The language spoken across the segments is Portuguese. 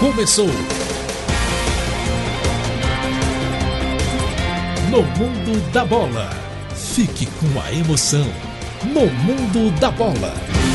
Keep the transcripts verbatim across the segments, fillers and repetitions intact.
começou. No Mundo da Bola. Fique com a emoção. No Mundo da Bola.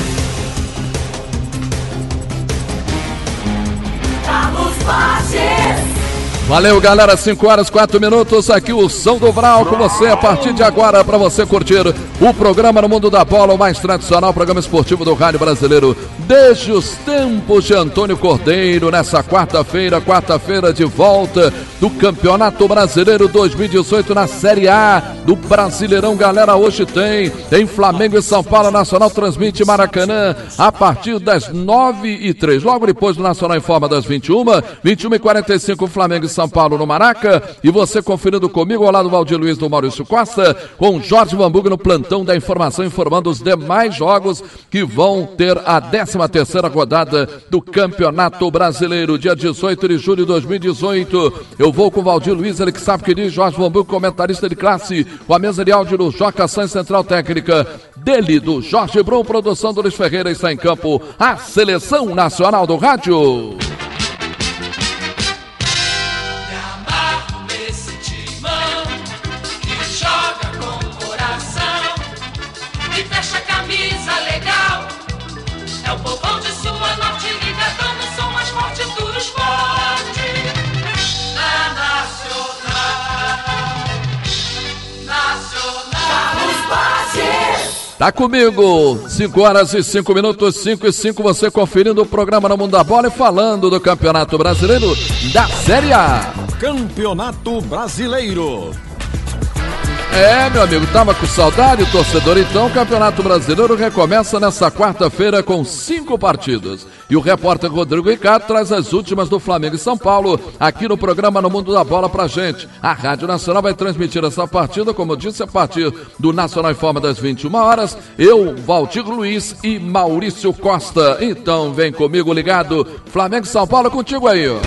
Carlos Borges. Valeu, galera, cinco horas, quatro minutos, aqui o Som do Vral com você a partir de agora para você curtir o programa No Mundo da Bola, o mais tradicional programa esportivo do rádio brasileiro desde os tempos de Antônio Cordeiro, nessa quarta-feira, quarta-feira de volta do Campeonato Brasileiro dois mil e dezoito na Série A do Brasileirão, galera, hoje tem, tem Flamengo e São Paulo, Nacional transmite Maracanã a partir das nove e três, logo depois do Nacional informa das vinte e uma, vinte e uma e quarenta e cinco, Flamengo e São Paulo no Maraca, e você conferindo comigo ao lado do Valdir Luiz, do Maurício Costa, com Jorge Bambuga no plantão da informação, informando os demais jogos que vão ter a décima terceira rodada do Campeonato Brasileiro, dia dezoito de julho de dois mil e dezoito. Eu vou com o Valdir Luiz, ele que sabe que diz, Jorge Bambuga, comentarista de classe, com a mesa de áudio do Joca Sanz, central técnica dele, do Jorge Brum, produção do Luiz Ferreira, está em campo a Seleção Nacional do Rádio. Tá comigo, cinco horas e cinco minutos, cinco e cinco, você conferindo o programa No Mundo da Bola e falando do Campeonato Brasileiro da Série A. Campeonato Brasileiro. É, meu amigo, tava com saudade, torcedor, então o Campeonato Brasileiro recomeça nessa quarta-feira com cinco partidas. E o repórter Rodrigo Ricardo traz as últimas do Flamengo e São Paulo aqui no programa No Mundo da Bola pra gente. A Rádio Nacional vai transmitir essa partida, como eu disse, a partir do Nacional em Forma das vinte e uma horas. Eu, Valdir Luiz e Maurício Costa. Então vem comigo ligado, Flamengo e São Paulo, contigo aí, ó.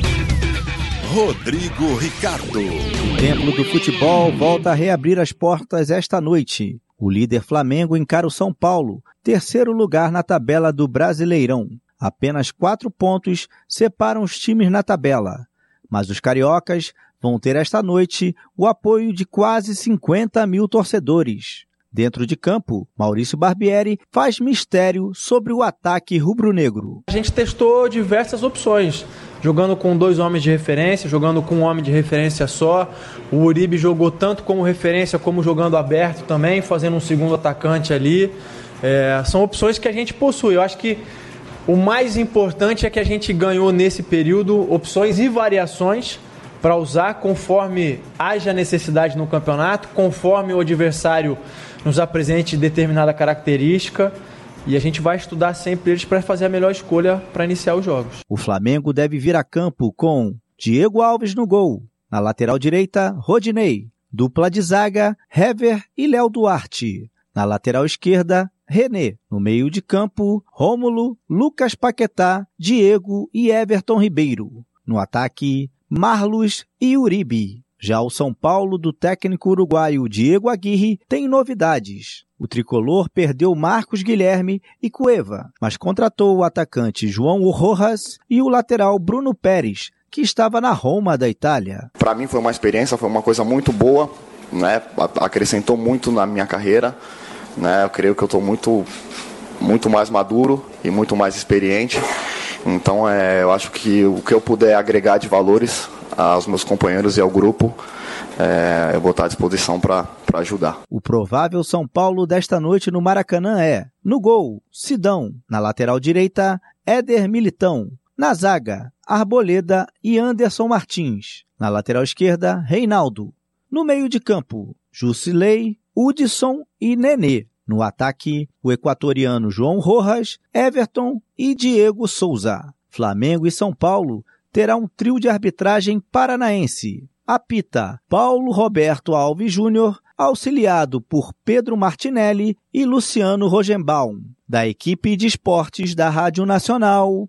Rodrigo Ricardo. O Templo do Futebol volta a reabrir as portas esta noite. O líder Flamengo encara o São Paulo, terceiro lugar na tabela do Brasileirão. Apenas quatro pontos separam os times na tabela. Mas os cariocas vão ter esta noite o apoio de quase cinquenta mil torcedores. Dentro de campo, Maurício Barbieri faz mistério sobre o ataque rubro-negro. A gente testou diversas opções, jogando com dois homens de referência, jogando com um homem de referência só. O Uribe jogou tanto como referência, como jogando aberto também, fazendo um segundo atacante ali. É, são opções que a gente possui. Eu acho que o mais importante é que a gente ganhou nesse período opções e variações para usar conforme haja necessidade no campeonato, conforme o adversário nos apresente determinada característica, e a gente vai estudar sempre eles para fazer a melhor escolha para iniciar os jogos. O Flamengo deve vir a campo com Diego Alves no gol, na lateral direita, Rodinei, dupla de zaga, Hever e Léo Duarte, na lateral esquerda, René, no meio de campo, Rômulo, Lucas Paquetá, Diego e Everton Ribeiro, no ataque, Marlos e Uribe. Já o São Paulo, do técnico uruguaio Diego Aguirre, tem novidades. O tricolor perdeu Marcos Guilherme e Cueva, mas contratou o atacante João Rojas e o lateral Bruno Pérez, que estava na Roma da Itália. Para mim foi uma experiência, foi uma coisa muito boa, né? Acrescentou muito na minha carreira, né? Eu creio que eu estou muito, muito mais maduro e muito mais experiente. Então é, eu acho que o que eu puder agregar de valores aos meus companheiros e ao grupo, é, eu vou estar à disposição para ajudar. O provável São Paulo desta noite no Maracanã é: no gol, Sidão; na lateral direita, Éder Militão; na zaga, Arboleda e Anderson Martins; na lateral esquerda, Reinaldo; no meio de campo, Jusilei, Hudson e Nenê; no ataque, o equatoriano João Rojas, Everton e Diego Souza. Flamengo e São Paulo terá um trio de arbitragem paranaense. Apita Paulo Roberto Alves Júnior, auxiliado por Pedro Martinelli e Luciano Rogenbaum. Da equipe de esportes da Rádio Nacional,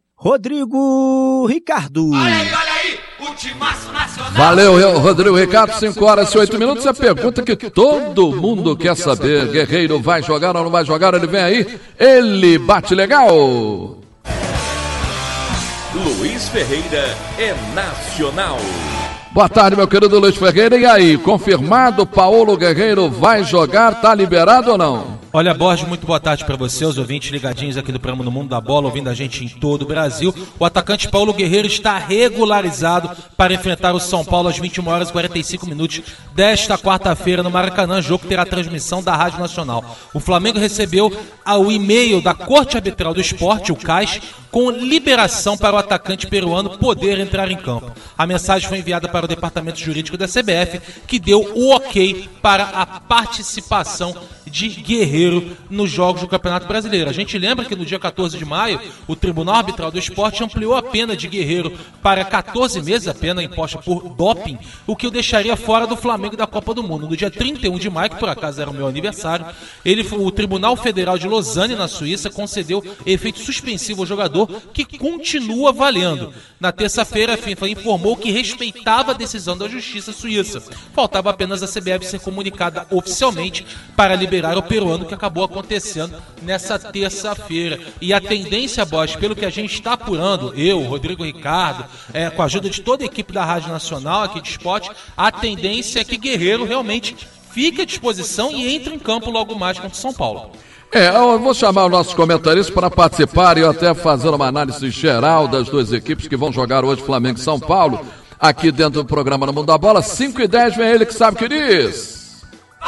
Rodrigo Ricardo. Olha aí, olha aí, o timaço nacional. Valeu, Rodrigo Ricardo, cinco horas e oito minutos. A pergunta que todo mundo quer saber: Guerreiro vai jogar ou não vai jogar? Ele vem aí, ele bate legal. Luiz Ferreira é nacional. Boa tarde, meu querido Luiz Ferreira. E aí, confirmado, Paulo Guerreiro vai jogar, tá liberado ou não? Olha, Borges, muito boa tarde para você, os ouvintes ligadinhos aqui do programa No Mundo da Bola, ouvindo a gente em todo o Brasil. O atacante Paulo Guerreiro está regularizado para enfrentar o São Paulo às vinte e uma horas e quarenta e cinco minutos desta quarta-feira no Maracanã, jogo que terá transmissão da Rádio Nacional. O Flamengo recebeu o e-mail da Corte Arbitral do Esporte, o C A S, com liberação para o atacante peruano poder entrar em campo. A mensagem foi enviada para o Departamento Jurídico da C B F, que deu o ok para a participação de Guerreiro nos jogos do Campeonato Brasileiro. A gente lembra que no dia quatorze de maio, o Tribunal Arbitral do Esporte ampliou a pena de Guerreiro para quatorze meses, a pena imposta por doping, o que o deixaria fora do Flamengo e da Copa do Mundo. No dia trinta e um de maio, que por acaso era o meu aniversário, ele, o Tribunal Federal de Lausanne, na Suíça, concedeu efeito suspensivo ao jogador, que continua valendo. Na terça-feira, a FIFA informou que respeitava a decisão da Justiça Suíça. Faltava apenas a C B F ser comunicada oficialmente para liberar o peruano, que acabou acontecendo nessa terça-feira. E a tendência, Bosch, pelo que a gente está apurando, eu, Rodrigo Ricardo, é, com a ajuda de toda a equipe da Rádio Nacional aqui de esporte, a tendência é que Guerreiro realmente fique à disposição e entre em campo logo mais contra o São Paulo. É, eu vou chamar os nossos comentaristas para participar e até fazer uma análise geral das duas equipes que vão jogar hoje, Flamengo e São Paulo, aqui dentro do programa No Mundo da Bola. cinco e dez, vem ele que sabe o que diz.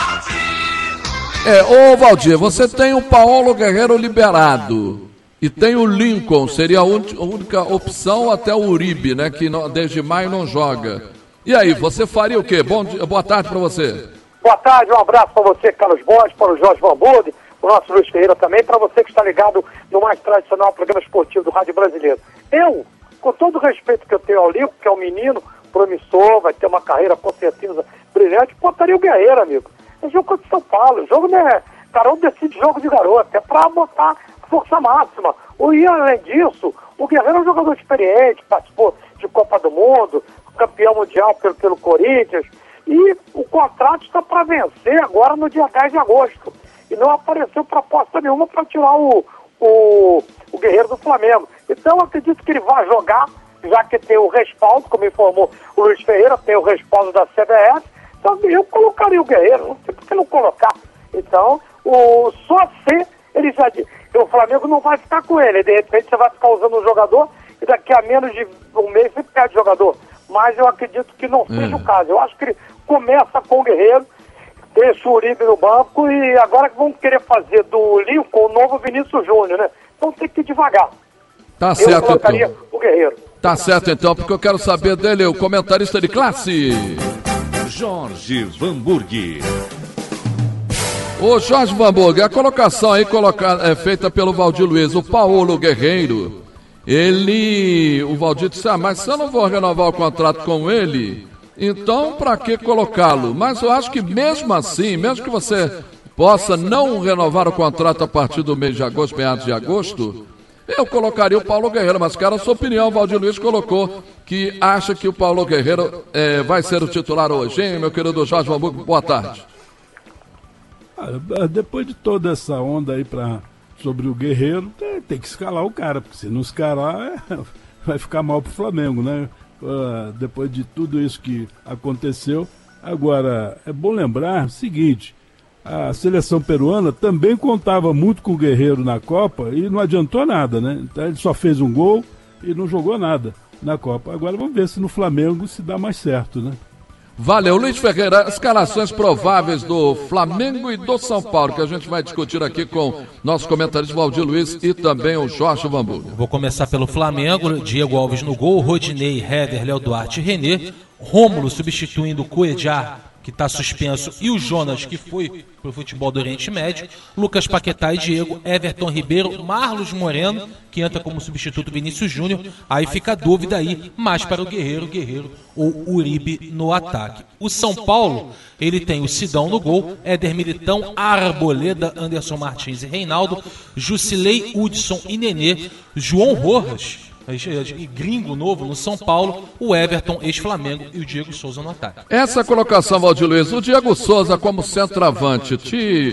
É, ô Valdir, você tem o Paulo Guerreiro liberado e tem o Lincoln, seria a única opção, até o Uribe, né, que não, desde maio não joga. E aí, você faria o quê? Bom dia, boa tarde para você. Boa tarde, um abraço para você, Carlos Borges, para o Jorge Vanburg, o nosso Luiz Ferreira também, para você que está ligado no mais tradicional programa esportivo do Rádio Brasileiro. Eu, com todo o respeito que eu tenho ao Lincoln, que é um menino promissor, vai ter uma carreira com certeza brilhante, botaria o Guerreiro, amigo. É jogo contra o São Paulo, o jogo não é... Garoto decide jogo de garoto, é pra botar força máxima. E além disso, o Guerreiro é um jogador experiente, participou de Copa do Mundo, campeão mundial pelo, pelo Corinthians, e o contrato está para vencer agora no dia dez de agosto. E não apareceu proposta nenhuma para tirar o, o, o Guerreiro do Flamengo. Então eu acredito que ele vai jogar, já que tem o respaldo, como informou o Luiz Ferreira, tem o respaldo da C B F. Então eu colocaria o Guerreiro, não sei por que não colocar. Então, o, só se ele já diz, o Flamengo não vai ficar com ele, de repente você vai ficar usando o jogador e daqui a menos de um mês você perde o jogador. Mas eu acredito que não seja hum. o caso. Eu acho que ele começa com o Guerreiro, deixa o Uribe no banco e agora que vão querer fazer do Lincoln o novo Vinícius Júnior, né? Então tem que ir devagar. Tá eu certo, colocaria então. o Guerreiro. Tá certo, então, porque eu quero saber dele, o comentarista de classe. Jorge Vanburg. Ô Jorge Vanburg, a colocação aí colocada, é feita pelo Valdir Luiz, o Paulo Guerreiro, ele, o Valdir disse, ah, mas se eu não vou renovar o contrato com ele, então para que colocá-lo? Mas eu acho que mesmo assim, mesmo que você possa não renovar o contrato a partir do mês de agosto, meados de agosto, eu colocaria o Paulo Guerreiro, mas cara, a sua opinião, o Valdir Luiz colocou que acha que o Paulo Guerreiro é, vai ser o titular hoje, hein, meu querido Jorge Vanburg, boa tarde. Ah, depois de toda essa onda aí pra, sobre o Guerreiro, tem, tem que escalar o cara, porque se não escalar, é, vai ficar mal pro Flamengo, né? Ah, depois de tudo isso que aconteceu. Agora, é bom lembrar o seguinte, a seleção peruana também contava muito com o Guerreiro na Copa e não adiantou nada, né? Então ele só fez um gol e não jogou nada na Copa. Agora vamos ver se no Flamengo se dá mais certo, né? Valeu, Luiz Ferreira, escalações prováveis do Flamengo e do São Paulo, que a gente vai discutir aqui com nosso comentarista Valdir Luiz e também o Jorge Vanburg. Vou começar pelo Flamengo, Diego Alves no gol, Rodinei, Héder, Léo Duarte e René, Rômulo substituindo o Cuejar, que está suspenso, e o Jonas, que foi para o futebol do Oriente Médio, Lucas Paquetá e Diego, Everton Ribeiro, Marlos Moreno, que entra como substituto Vinícius Júnior, aí fica a dúvida aí, mais para o Guerreiro, Guerreiro ou Uribe no ataque. O São Paulo, ele tem o Sidão no gol, Éder Militão, Arboleda, Anderson Martins e Reinaldo, Jusilei, Hudson e Nenê, João Rojas, gringo novo no São Paulo, o Everton, ex-Flamengo, e o Diego Souza no ataque. Essa colocação, Valdir Luiz, o Diego Souza como centroavante, te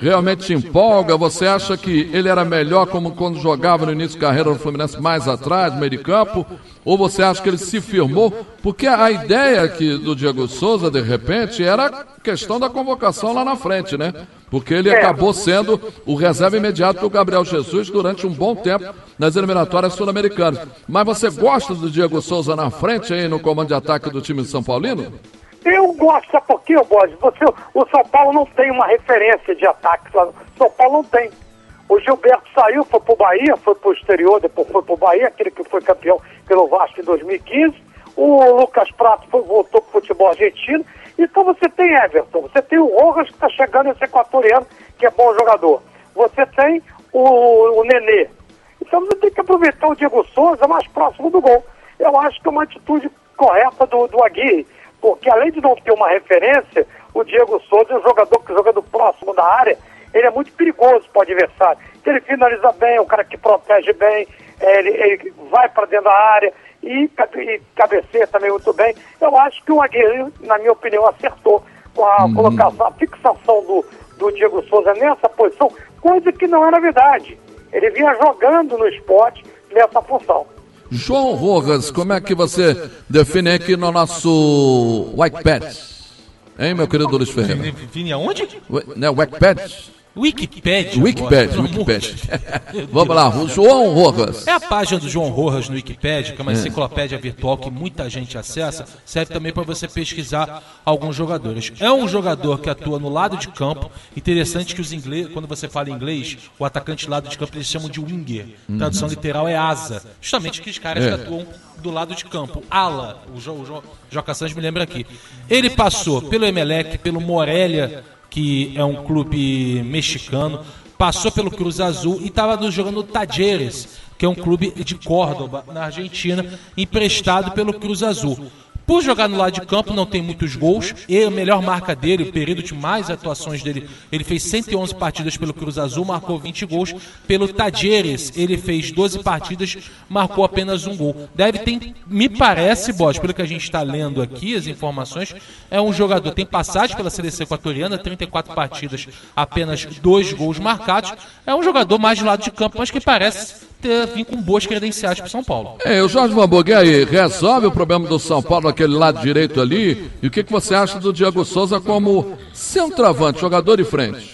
realmente te empolga? Você acha que ele era melhor como quando jogava no início de carreira no Fluminense mais atrás, meio de campo? Ou você acha que ele se firmou? Porque a ideia aqui do Diego Souza, de repente, era a questão da convocação lá na frente, né? Porque ele acabou sendo o reserva imediato do Gabriel Jesus durante um bom tempo nas eliminatórias sul-americanas. Mas você gosta do Diego Souza na frente aí no comando de ataque do time de São Paulino? Eu gosto, sabe por quê, Borges? Você, o São Paulo não tem uma referência de ataque. O São Paulo não tem. O Gilberto saiu, foi pro Bahia, foi pro exterior, depois foi pro Bahia, aquele que foi campeão pelo Vasco em dois mil e quinze. O Lucas Prato foi, voltou pro futebol argentino. Então você tem Everton, você tem o Rojas que está chegando, esse equatoriano, que é bom jogador. Você tem o, o Nenê. Então você tem que aproveitar o Diego Souza mais próximo do gol. Eu acho que é uma atitude correta do, do Aguirre, porque além de não ter uma referência, o Diego Souza é um jogador que joga do próximo da área, ele é muito perigoso para o adversário. Ele finaliza bem, é um cara que protege bem, ele, ele vai para dentro da área e, e cabeceia também muito bem. Eu acho que o Aguirre, na minha opinião, acertou com a uhum. colocação, a fixação do, do Diego Souza nessa posição, coisa que não era verdade. Ele vinha jogando no esporte nessa função. João Rojas, como é que você define aqui no nosso Wikipedia? Hein, meu querido Luiz Ferreira? Define aonde? Não, Wikipedia. Wikipedia. Wikipedia, Wikipedia. Vamos lá, o João Rojas. É a página do João Rojas no Wikipedia, que é uma enciclopédia virtual que muita gente acessa, serve também para você pesquisar alguns jogadores. É um jogador que atua no lado de campo. Interessante que os ingleses, quando você fala inglês, o atacante lado de campo eles chamam de winger. Hum. Tradução literal é asa. Justamente aqueles caras é. que atuam do lado de campo. Ala, o, jo, o jo, Joca Santos me lembra aqui. Ele passou pelo Emelec, pelo Morelia, que é um clube mexicano, passou pelo Cruz Azul e estava jogando no Talleres, que é um clube de Córdoba, na Argentina, emprestado pelo Cruz Azul. Por jogar no lado de campo, não tem muitos gols, e a melhor marca dele, o período de mais atuações dele, ele fez cento e onze partidas pelo Cruz Azul, marcou vinte gols. Pelo Talleres, ele fez doze partidas, marcou apenas um gol. Deve ter, me parece, Bosch, pelo que a gente está lendo aqui, as informações, é um jogador, tem passagem pela seleção equatoriana, trinta e quatro partidas, apenas dois gols marcados. É um jogador mais de lado de campo, mas que parece ter vindo com boas credenciais para o São Paulo. É, o Jorge Vanburg aí resolve o problema do São Paulo naquele lado direito ali. E o que, que você acha do Diego Souza como centroavante, jogador de frente?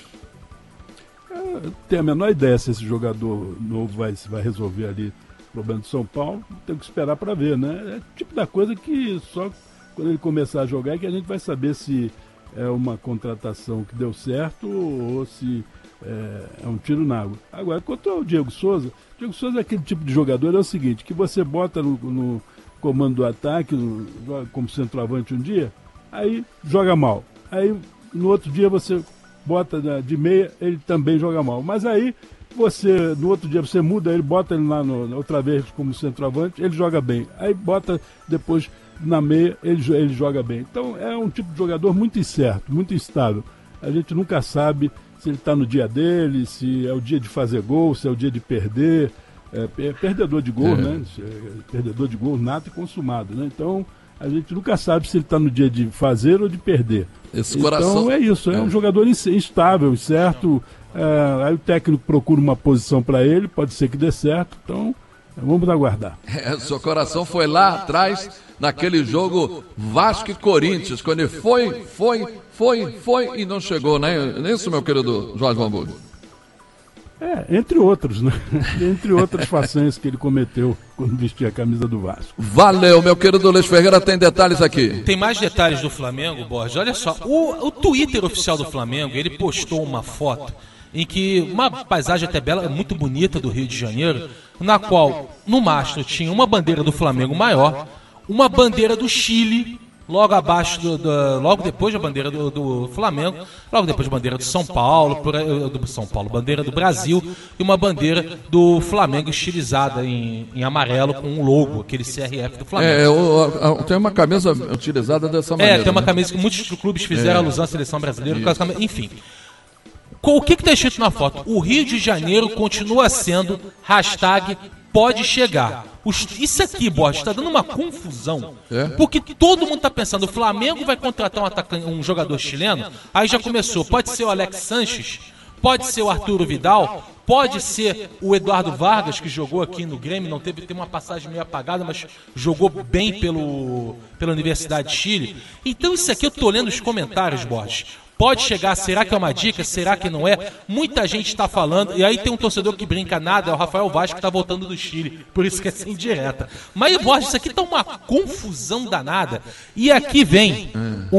Eu tenho a menor ideia se esse jogador novo vai, vai resolver ali o problema do São Paulo. Tem que esperar para ver, né? É o tipo da coisa que só quando ele começar a jogar é que a gente vai saber se é uma contratação que deu certo ou se é, é um tiro na água. Agora, quanto ao Diego Souza, Diego Souza é aquele tipo de jogador, é o seguinte, que você bota no, no comando do ataque, no, como centroavante um dia, aí joga mal. Aí no outro dia você bota de meia, ele também joga mal. Mas aí você, no outro dia você muda ele, bota ele lá no, outra vez como centroavante, ele joga bem. Aí bota depois na meia, ele, ele joga bem. Então é um tipo de jogador muito incerto, muito instável. A gente nunca sabe se ele está no dia dele, se é o dia de fazer gol, se é o dia de perder. É, é perdedor de gol, é. né? É perdedor de gol nato e consumado, né? Então a gente nunca sabe se ele está no dia de fazer ou de perder. Esse então coração... é isso, é, é um jogador instável, certo? É, aí o técnico procura uma posição para ele, pode ser que dê certo, então vamos aguardar. É, seu coração foi lá atrás, naquele jogo Vasco e Corinthians, quando ele foi, foi, foi, foi e não chegou, né? Não é isso, meu querido Jorge Vanburg? É, entre outros, né? Entre outras façanhas que ele cometeu quando vestia a camisa do Vasco. Valeu, meu querido Luiz Ferreira, tem detalhes aqui. Tem mais detalhes do Flamengo, Borges. Olha só, o, o Twitter oficial do Flamengo, ele postou uma foto em que uma paisagem até bela, muito bonita do Rio de Janeiro, na qual no mastro tinha uma bandeira do Flamengo maior, uma bandeira do Chile, logo abaixo, do, do, logo depois da bandeira do, do Flamengo, logo depois da bandeira do São Paulo, por, do São Paulo, bandeira do Brasil e uma bandeira do Flamengo estilizada em, em amarelo com um logo, aquele C R F do Flamengo. É, o, o, tem uma camisa utilizada dessa maneira. É, tem uma né? camisa que muitos clubes fizeram é. alusão à seleção brasileira, por causa, enfim. O que está escrito na foto? O Rio de Janeiro continua sendo hashtag pode chegar. Os, isso aqui, Borges, está dando uma confusão. É? Porque todo mundo está pensando, o Flamengo vai contratar um, atacante, um jogador chileno, aí já começou, pode ser o Alex Sanches, pode ser o Arturo Vidal, pode ser o Eduardo Vargas, que jogou aqui no Grêmio, não teve, teve uma passagem meio apagada, mas jogou bem pelo, pela Universidade de Chile. Então isso aqui eu tô lendo os comentários, Borges. Pode chegar, será que é uma dica? Será que não é? Muita gente está falando, e aí tem um torcedor que brinca nada, é o Rafael Vaz, que está voltando do Chile, por isso que é sem direta. Mas, Borges, isso aqui tá uma confusão danada. E aqui vem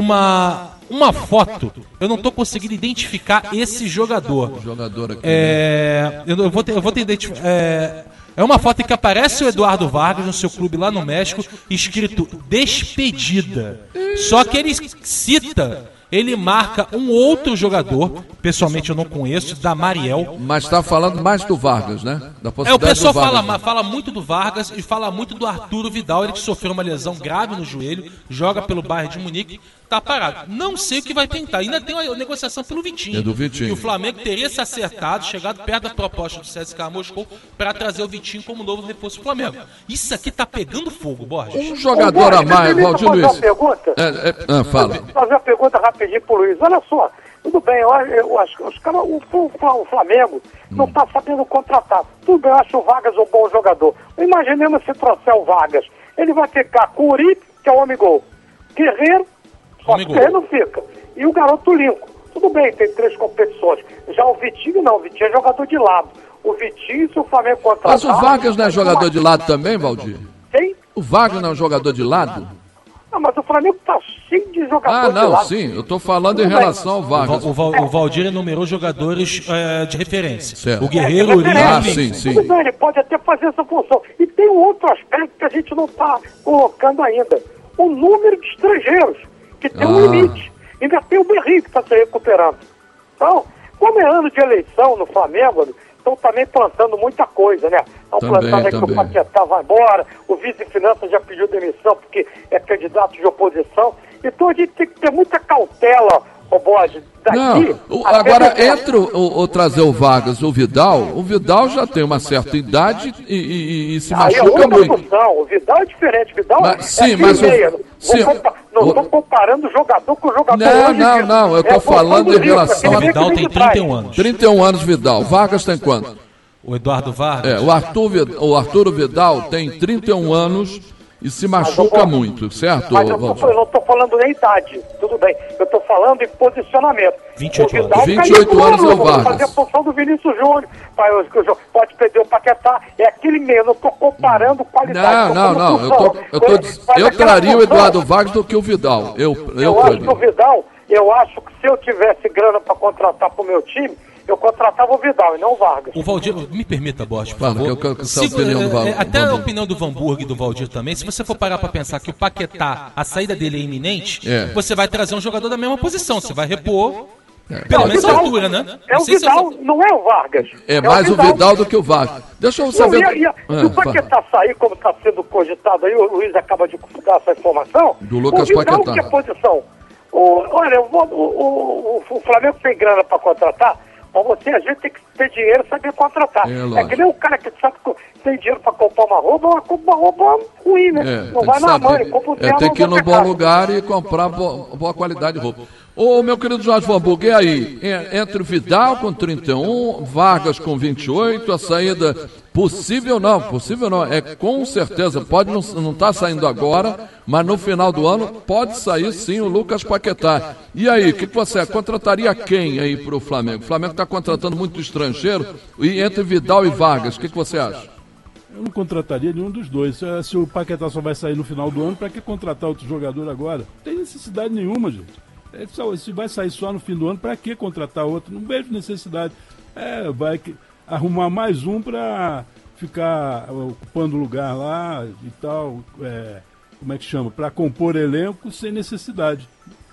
uma, uma foto, eu não estou conseguindo identificar esse jogador. O jogador aqui. É, eu vou ter, eu vou ter identificar. É, é uma foto em que aparece o Eduardo Vargas no seu clube lá no México, escrito despedida. Só que ele cita... Ele marca um outro jogador, pessoalmente eu não conheço, da Mariel. Mas está falando mais do Vargas, né? Da É, o pessoal Vargas, fala, né? fala muito do Vargas e fala muito do Arturo Vidal, ele que sofreu uma lesão grave no joelho, joga pelo Bayern de Munique, tá parado. Não sei o que vai tentar. Ainda tem uma negociação pelo Vitinho. É do Vitinho. E o Flamengo teria se acertado, chegado perto da proposta do C S K A Moscou para trazer o Vitinho como novo reforço do Flamengo. Isso aqui tá pegando fogo, Borges. Um jogador a mais, Valdir Luiz. Fazer uma pergunta? É, é, ah, fala. Fazer uma pergunta rapidinho pro Luiz. Olha só, tudo bem, eu, eu acho que os caras, o, o Flamengo não está sabendo contratar. Tudo bem, eu acho o Vargas um bom jogador. Imaginemos se trouxer o Vargas. Ele vai ficar com o Uribe, que é o homem-gol. Guerreiro, só que o Guerreiro não fica. E o garoto Lincoln. Tudo bem, tem três competições. Já o Vitinho não, o Vitinho é jogador de lado. O Vitinho, se o Flamengo contratar... Mas o Vargas não é jogador de lado também, Valdir? Quem? O Vargas não é um jogador de lado? Não, mas o Flamengo está cheio de jogadores Ah, de não, lado. sim, eu estou falando em relação ao Vargas. O, Val, o Valdir enumerou jogadores é, de referência. Certo. O Guerreiro, É, o Uribe. Ah, sim, sim. Tudo bem, ele pode até fazer essa função. E tem um outro aspecto que a gente não está colocando ainda. O número de estrangeiros, que tem Ah. um limite. Ainda tem o Berri que está se recuperando. Então, como é ano de eleição no Flamengo, estão também plantando muita coisa, né? Estão Também, plantando aí que também. o Paquetá vai embora, o vice-finanças já pediu demissão porque é candidato de oposição. Então a gente tem que ter muita cautela, ô Bode, daqui... Não, o- até agora que- entre o, o- o trazer o Vargas o Vidal, o Vidal já tem uma certa idade e, e- e se Aí é machuca outra muito. função. O Vidal é diferente. O Vidal Mas- é sim, é mas o- meia. Não sim, vou compa- não o- estou comparando jogador com jogador. Não, hoje não, mesmo. não, eu tô É a função falando do em Rico, relação aquele a- meio que Vidal vem tem de trás. trinta e um anos. trinta e um anos Vidal. Vargas tem quanto? O Eduardo Vargas. É, o, Arthur, Vid- o Arturo Vidal tem trinta e um anos e se machuca muito, certo, Mas eu, tô, Valdir? eu não estou falando nem idade, tudo bem. Eu estou falando em posicionamento. vinte e oito O Vidal anos. caiu vinte e oito no anos é o ano, Vargas. fazer a função do Vinícius Júnior. Pai, eu- eu- Pode perder o Paquetá. É aquele meio, eu não estou comparando qualidade. Não, tô não, falando não. Eu, tô, função. eu, tô, Ele diz- faz eu aquela traria o função. Eduardo Vargas do que o Vidal. Eu, eu, Eu acho que o traria. Vidal, eu acho que se eu tivesse grana para contratar para o meu time, eu contratava o Vidal e não o Vargas. O Valdir, me permita, Borges, por Fala, favor. que eu quero que essa Se- opinião do é, Val- é, Até Valdir. a opinião do Van Burg e do Valdir também, se você for parar para pensar que o Paquetá, a saída dele é iminente, É. você vai trazer um jogador da mesma posição, você vai repor, É. pelo Não, menos a Vidal- altura, né? É o Não sei se eu Vidal, sou- não é o Vargas. É mais o Vidal do que o Vargas. Deixa eu Não, saber. e, e, Ah, se o Paquetá sair, como está sendo cogitado aí, o Luiz acaba de dar essa informação. Do Lucas o Vidal, Paquetá. que é posição? O, olha, eu vou- o, o, o Flamengo tem grana para contratar, mas você, a gente tem que ter dinheiro e saber contratar. É, É, lógico. que nem o cara que sabe que tem dinheiro para comprar uma roupa, mas compra uma roupa ruim, né? É, não tem vai que na saber. mãe, compra um É, terno tem que ir no bom mercado. lugar e comprar bo- boa qualidade de roupa. Ô, meu querido Jorge Van Burg, e aí? É, Entre o Vidal com trinta e um, Vargas com vinte e oito, a saída possível não, possível não, é com certeza, pode não não tá saindo agora, mas no final do ano pode sair sim o Lucas Paquetá. E aí, o que, que você contrataria quem aí pro Flamengo? O Flamengo está contratando muito estrangeiro, e entre Vidal e Vargas, o que, que você acha? Eu não contrataria nenhum dos dois. Se, se o Paquetá só vai sair no final do ano, para que contratar outro jogador agora? Não tem necessidade nenhuma, gente. É só, se vai sair só no fim do ano, para que contratar outro? Não vejo necessidade. É, vai que- arrumar mais um para ficar ocupando lugar lá e tal. É, como é que chama? Para compor elenco sem necessidade.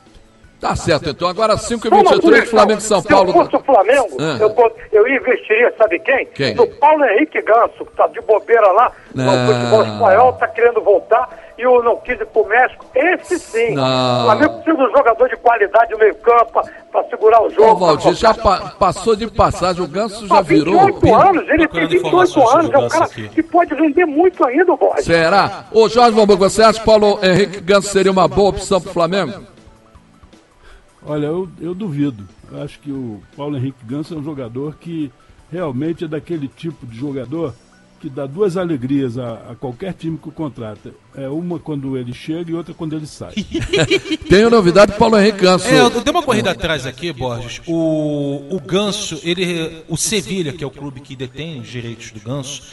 Tá certo, então agora cinco e Só vinte uma e três, sugestão. Flamengo e São Paulo. Se eu fosse o Flamengo, Ah. eu, co- eu investiria, sabe quem? Quem? No Paulo Henrique Ganso, que tá de bobeira lá, no Ah. futebol espanhol, tá querendo voltar, e o não quis ir pro México. Esse sim. Não. O Flamengo precisa de um jogador de qualidade no meio campo, para segurar o Ô, jogo. Valdir, pra já focar. pa- passou de passagem, o Ganso já Ah, virou. vinte e oito anos, ele tem Procurando vinte e oito informações anos, sobre é o um cara Ganso aqui. que pode render muito ainda, Borges. Será? Ô, Jorge Van Burg, você acha que Paulo Henrique Ganso seria uma boa opção pro Flamengo? Olha, eu, eu duvido. Eu acho que o Paulo Henrique Ganso é um jogador que realmente é daquele tipo de jogador que dá duas alegrias a, a qualquer time que o contrata. É uma quando ele chega e outra quando ele sai. Tenho novidade do Paulo Henrique Ganso. É, eu dei uma corrida atrás aqui, Borges. O, o Ganso, ele, o Sevilha, que é o clube que detém os direitos do Ganso,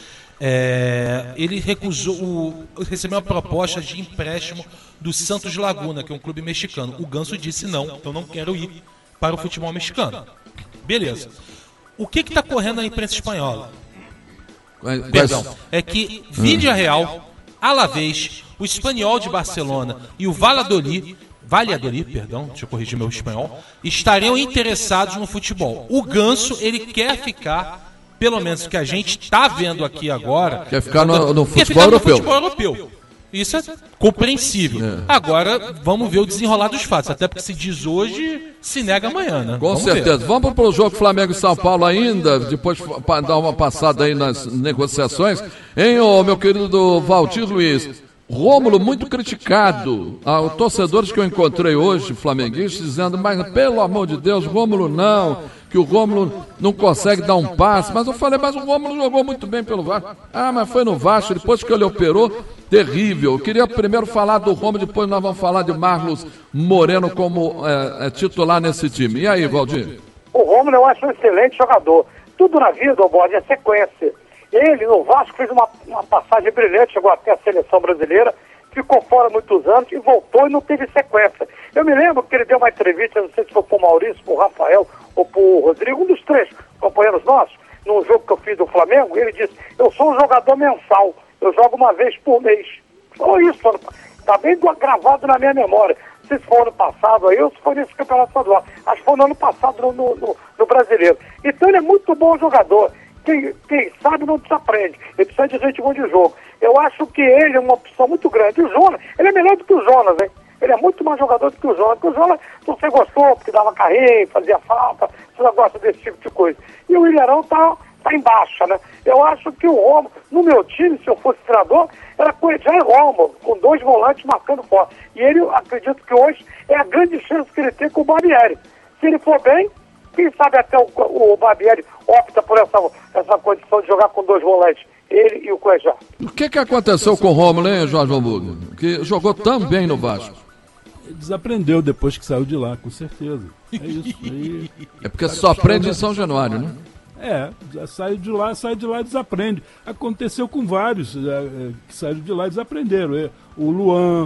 é, ele recusou, o, recebeu uma proposta de empréstimo do Santos Laguna, que é um clube mexicano. O Ganso disse não, eu não quero ir para o futebol mexicano. Beleza. O que está correndo na imprensa espanhola? Perdão, é que Vídea Real, Alavés, o Espanhol de Barcelona e o Valladolid, Valladolid, perdão, deixa eu corrigir meu espanhol, estariam interessados no futebol. O Ganso, ele quer ficar, pelo menos que a gente está vendo aqui agora, quer ficar no, no, futebol, quer ficar no europeu. futebol europeu. Isso é compreensível. É. Agora, vamos ver o desenrolar dos fatos. Até porque se diz hoje, se nega amanhã, né? Com vamos certeza. Ver. Vamos para o jogo Flamengo e São Paulo ainda, depois para dar uma passada aí nas negociações. Hein, ô, meu querido Valdir Luiz? Rômulo muito criticado. Ah, os torcedores que eu encontrei hoje, flamenguistas, dizendo, mas pelo amor de Deus, Rômulo não, que o Rômulo não consegue dar um passe. Mas eu falei, mas o Rômulo jogou muito bem pelo Vasco. Ah, mas foi no Vasco, depois que ele operou, terrível. Eu queria primeiro falar do Rômulo, depois nós vamos falar de Marlos Moreno como é, é, titular nesse time. E aí, Valdir? O Rômulo eu acho um excelente jogador. Tudo na vida, o Bode, é sequência. Ele, no Vasco, fez uma, uma passagem brilhante, chegou até a seleção brasileira, ficou fora muitos anos e voltou e não teve sequência. Eu me lembro que ele deu uma entrevista, não sei se foi para o Maurício, para o Rafael ou para o Rodrigo, um dos três companheiros nossos, num jogo que eu fiz do Flamengo, ele disse, eu sou um jogador mensal, eu jogo uma vez por mês. Falou isso, está bem gravado na minha memória. Não sei se foi ano passado aí ou se foi nesse campeonato estadual. Acho que foi no ano passado no, no, no, no Brasileiro. Então ele é muito bom jogador. Quem, quem sabe não desaprende. Ele precisa de ritmo de jogo. Eu acho que ele é uma opção muito grande. E o Jonas, ele é melhor do que o Jonas, hein? Ele é muito mais jogador do que o Jonas. Porque o Jonas você gostou, porque dava carrinho, fazia falta, você não gosta desse tipo de coisa. E o Ilharão tá, tá em baixa, né? Eu acho que o Romo, no meu time, se eu fosse treinador, era com o Edjay Romo, com dois volantes marcando fora. E ele, acredito que hoje, é a grande chance que ele tem com o Barbieri. Se ele for bem, quem sabe até o, o Barbieri opta por essa, essa condição de jogar com dois volantes, ele e o Cuejá. O que que aconteceu com o Rômulo, hein, Jorge Hamburgo? Que jogou tão bem no Vasco. Ele desaprendeu depois que saiu de lá, com certeza. É isso. Aí... É porque só aprende em São Januário, né? É, sai de lá, sai de lá e desaprende. Aconteceu com vários é, que saíram de lá e desaprenderam. É, o Luan,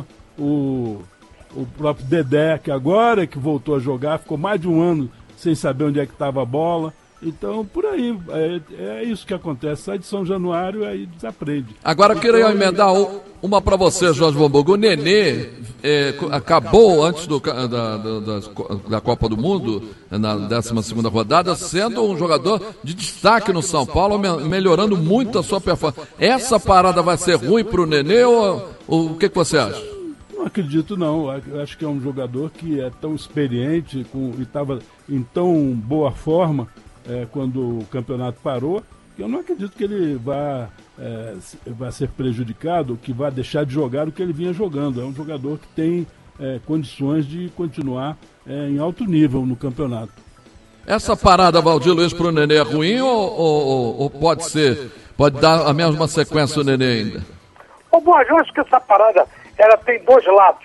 o, o próprio Dedé, que agora é que voltou a jogar, ficou mais de um ano sem saber onde é que estava a bola. Então, por aí, é, é isso que acontece. Sai de São Januário e aí desaprende. Agora eu queria emendar um, uma para você, Jorge Hamburgo. O Nenê é, acabou antes do, da, da, da, da Copa do Mundo, na décima segunda rodada, sendo um jogador de destaque no São Paulo, me, melhorando muito a sua performance. Essa parada vai ser ruim para o Nenê ou, ou o que, que você acha? Não acredito não, eu acho que é um jogador que é tão experiente com, e estava em tão boa forma é, quando o campeonato parou, que eu não acredito que ele vá, é, vá ser prejudicado, que vá deixar de jogar o que ele vinha jogando. É um jogador que tem é, condições de continuar é, em alto nível no campeonato. Essa parada, Valdir Luiz, para o Nenê é ruim ou, ou, ou pode ser, pode dar a mesma sequência o Nenê ainda? Ô, Boa, eu acho que essa parada ela tem dois lados.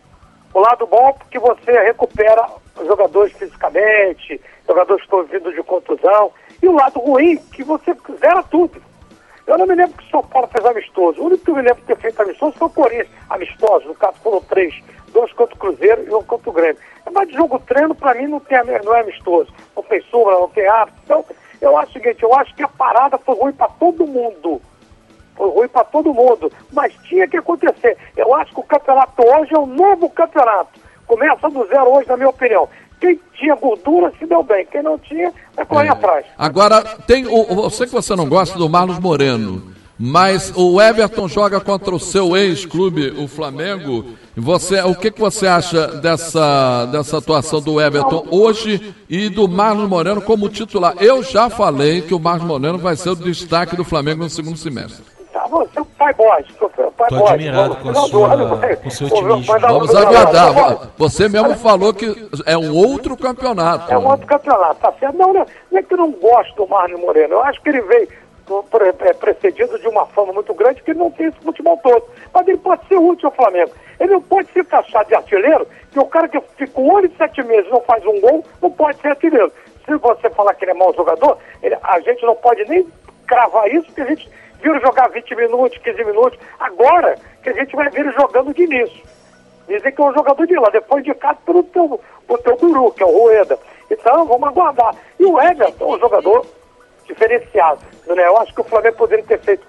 O lado bom é porque você recupera os jogadores fisicamente, jogadores que estão vindo de contusão. E o lado ruim, que você zera tudo. Eu não me lembro que o São Paulo fez amistoso. O único que eu me lembro de ter feito amistoso foi o Corinthians. Amistoso, no caso foram três. Dois contra o Cruzeiro e um contra o Grêmio. Mas de jogo treino, para mim, não, tem, não é amistoso. Não tem sombra, não tem árbitro. Então, eu acho o seguinte, eu acho que a parada foi ruim para todo mundo. Foi ruim para todo mundo, mas tinha que acontecer. Eu acho que o campeonato hoje é um novo campeonato. Começa do zero hoje, na minha opinião. Quem tinha gordura se deu bem, quem não tinha, vai correr é. atrás. Agora, tem o, eu sei que você não gosta do Marlos Moreno, mas o Everton joga contra o seu ex-clube, o Flamengo. Você, o que, que você acha dessa, dessa atuação do Everton hoje e do Marlos Moreno como titular? Eu já falei que o Marlos Moreno vai ser o destaque do Flamengo no segundo semestre. Você está Pai Borges. Pai Tô Borges, admirado vamos, com, a final do sua, ano, vai- com o seu vamos- otimismo. vai dar- Vamos aguardar. Você mesmo falou que é um outro campeonato. É um outro campeonato, tá certo? Não, não, não é que eu não gosto do Marlon Moreno. Eu acho que ele veio por- por- é, precedido de uma fama muito grande que ele não tem esse futebol todo. Mas ele pode ser útil ao Flamengo. Ele não pode ser taxado de artilheiro, que o cara que fica um ano e sete meses e não faz um gol, não pode ser artilheiro. Se você falar que ele é mau jogador, ele- a gente não pode nem cravar isso, porque a gente viu ele jogar vinte minutos, quinze minutos. Agora que a gente vai ver ele jogando de início. Dizem que é um jogador de lá, depois indicado pelo teu, pelo teu guru, que é o Rueda. Então, vamos aguardar. E o Everton é um jogador diferenciado. Né? Eu acho que o Flamengo poderia ter feito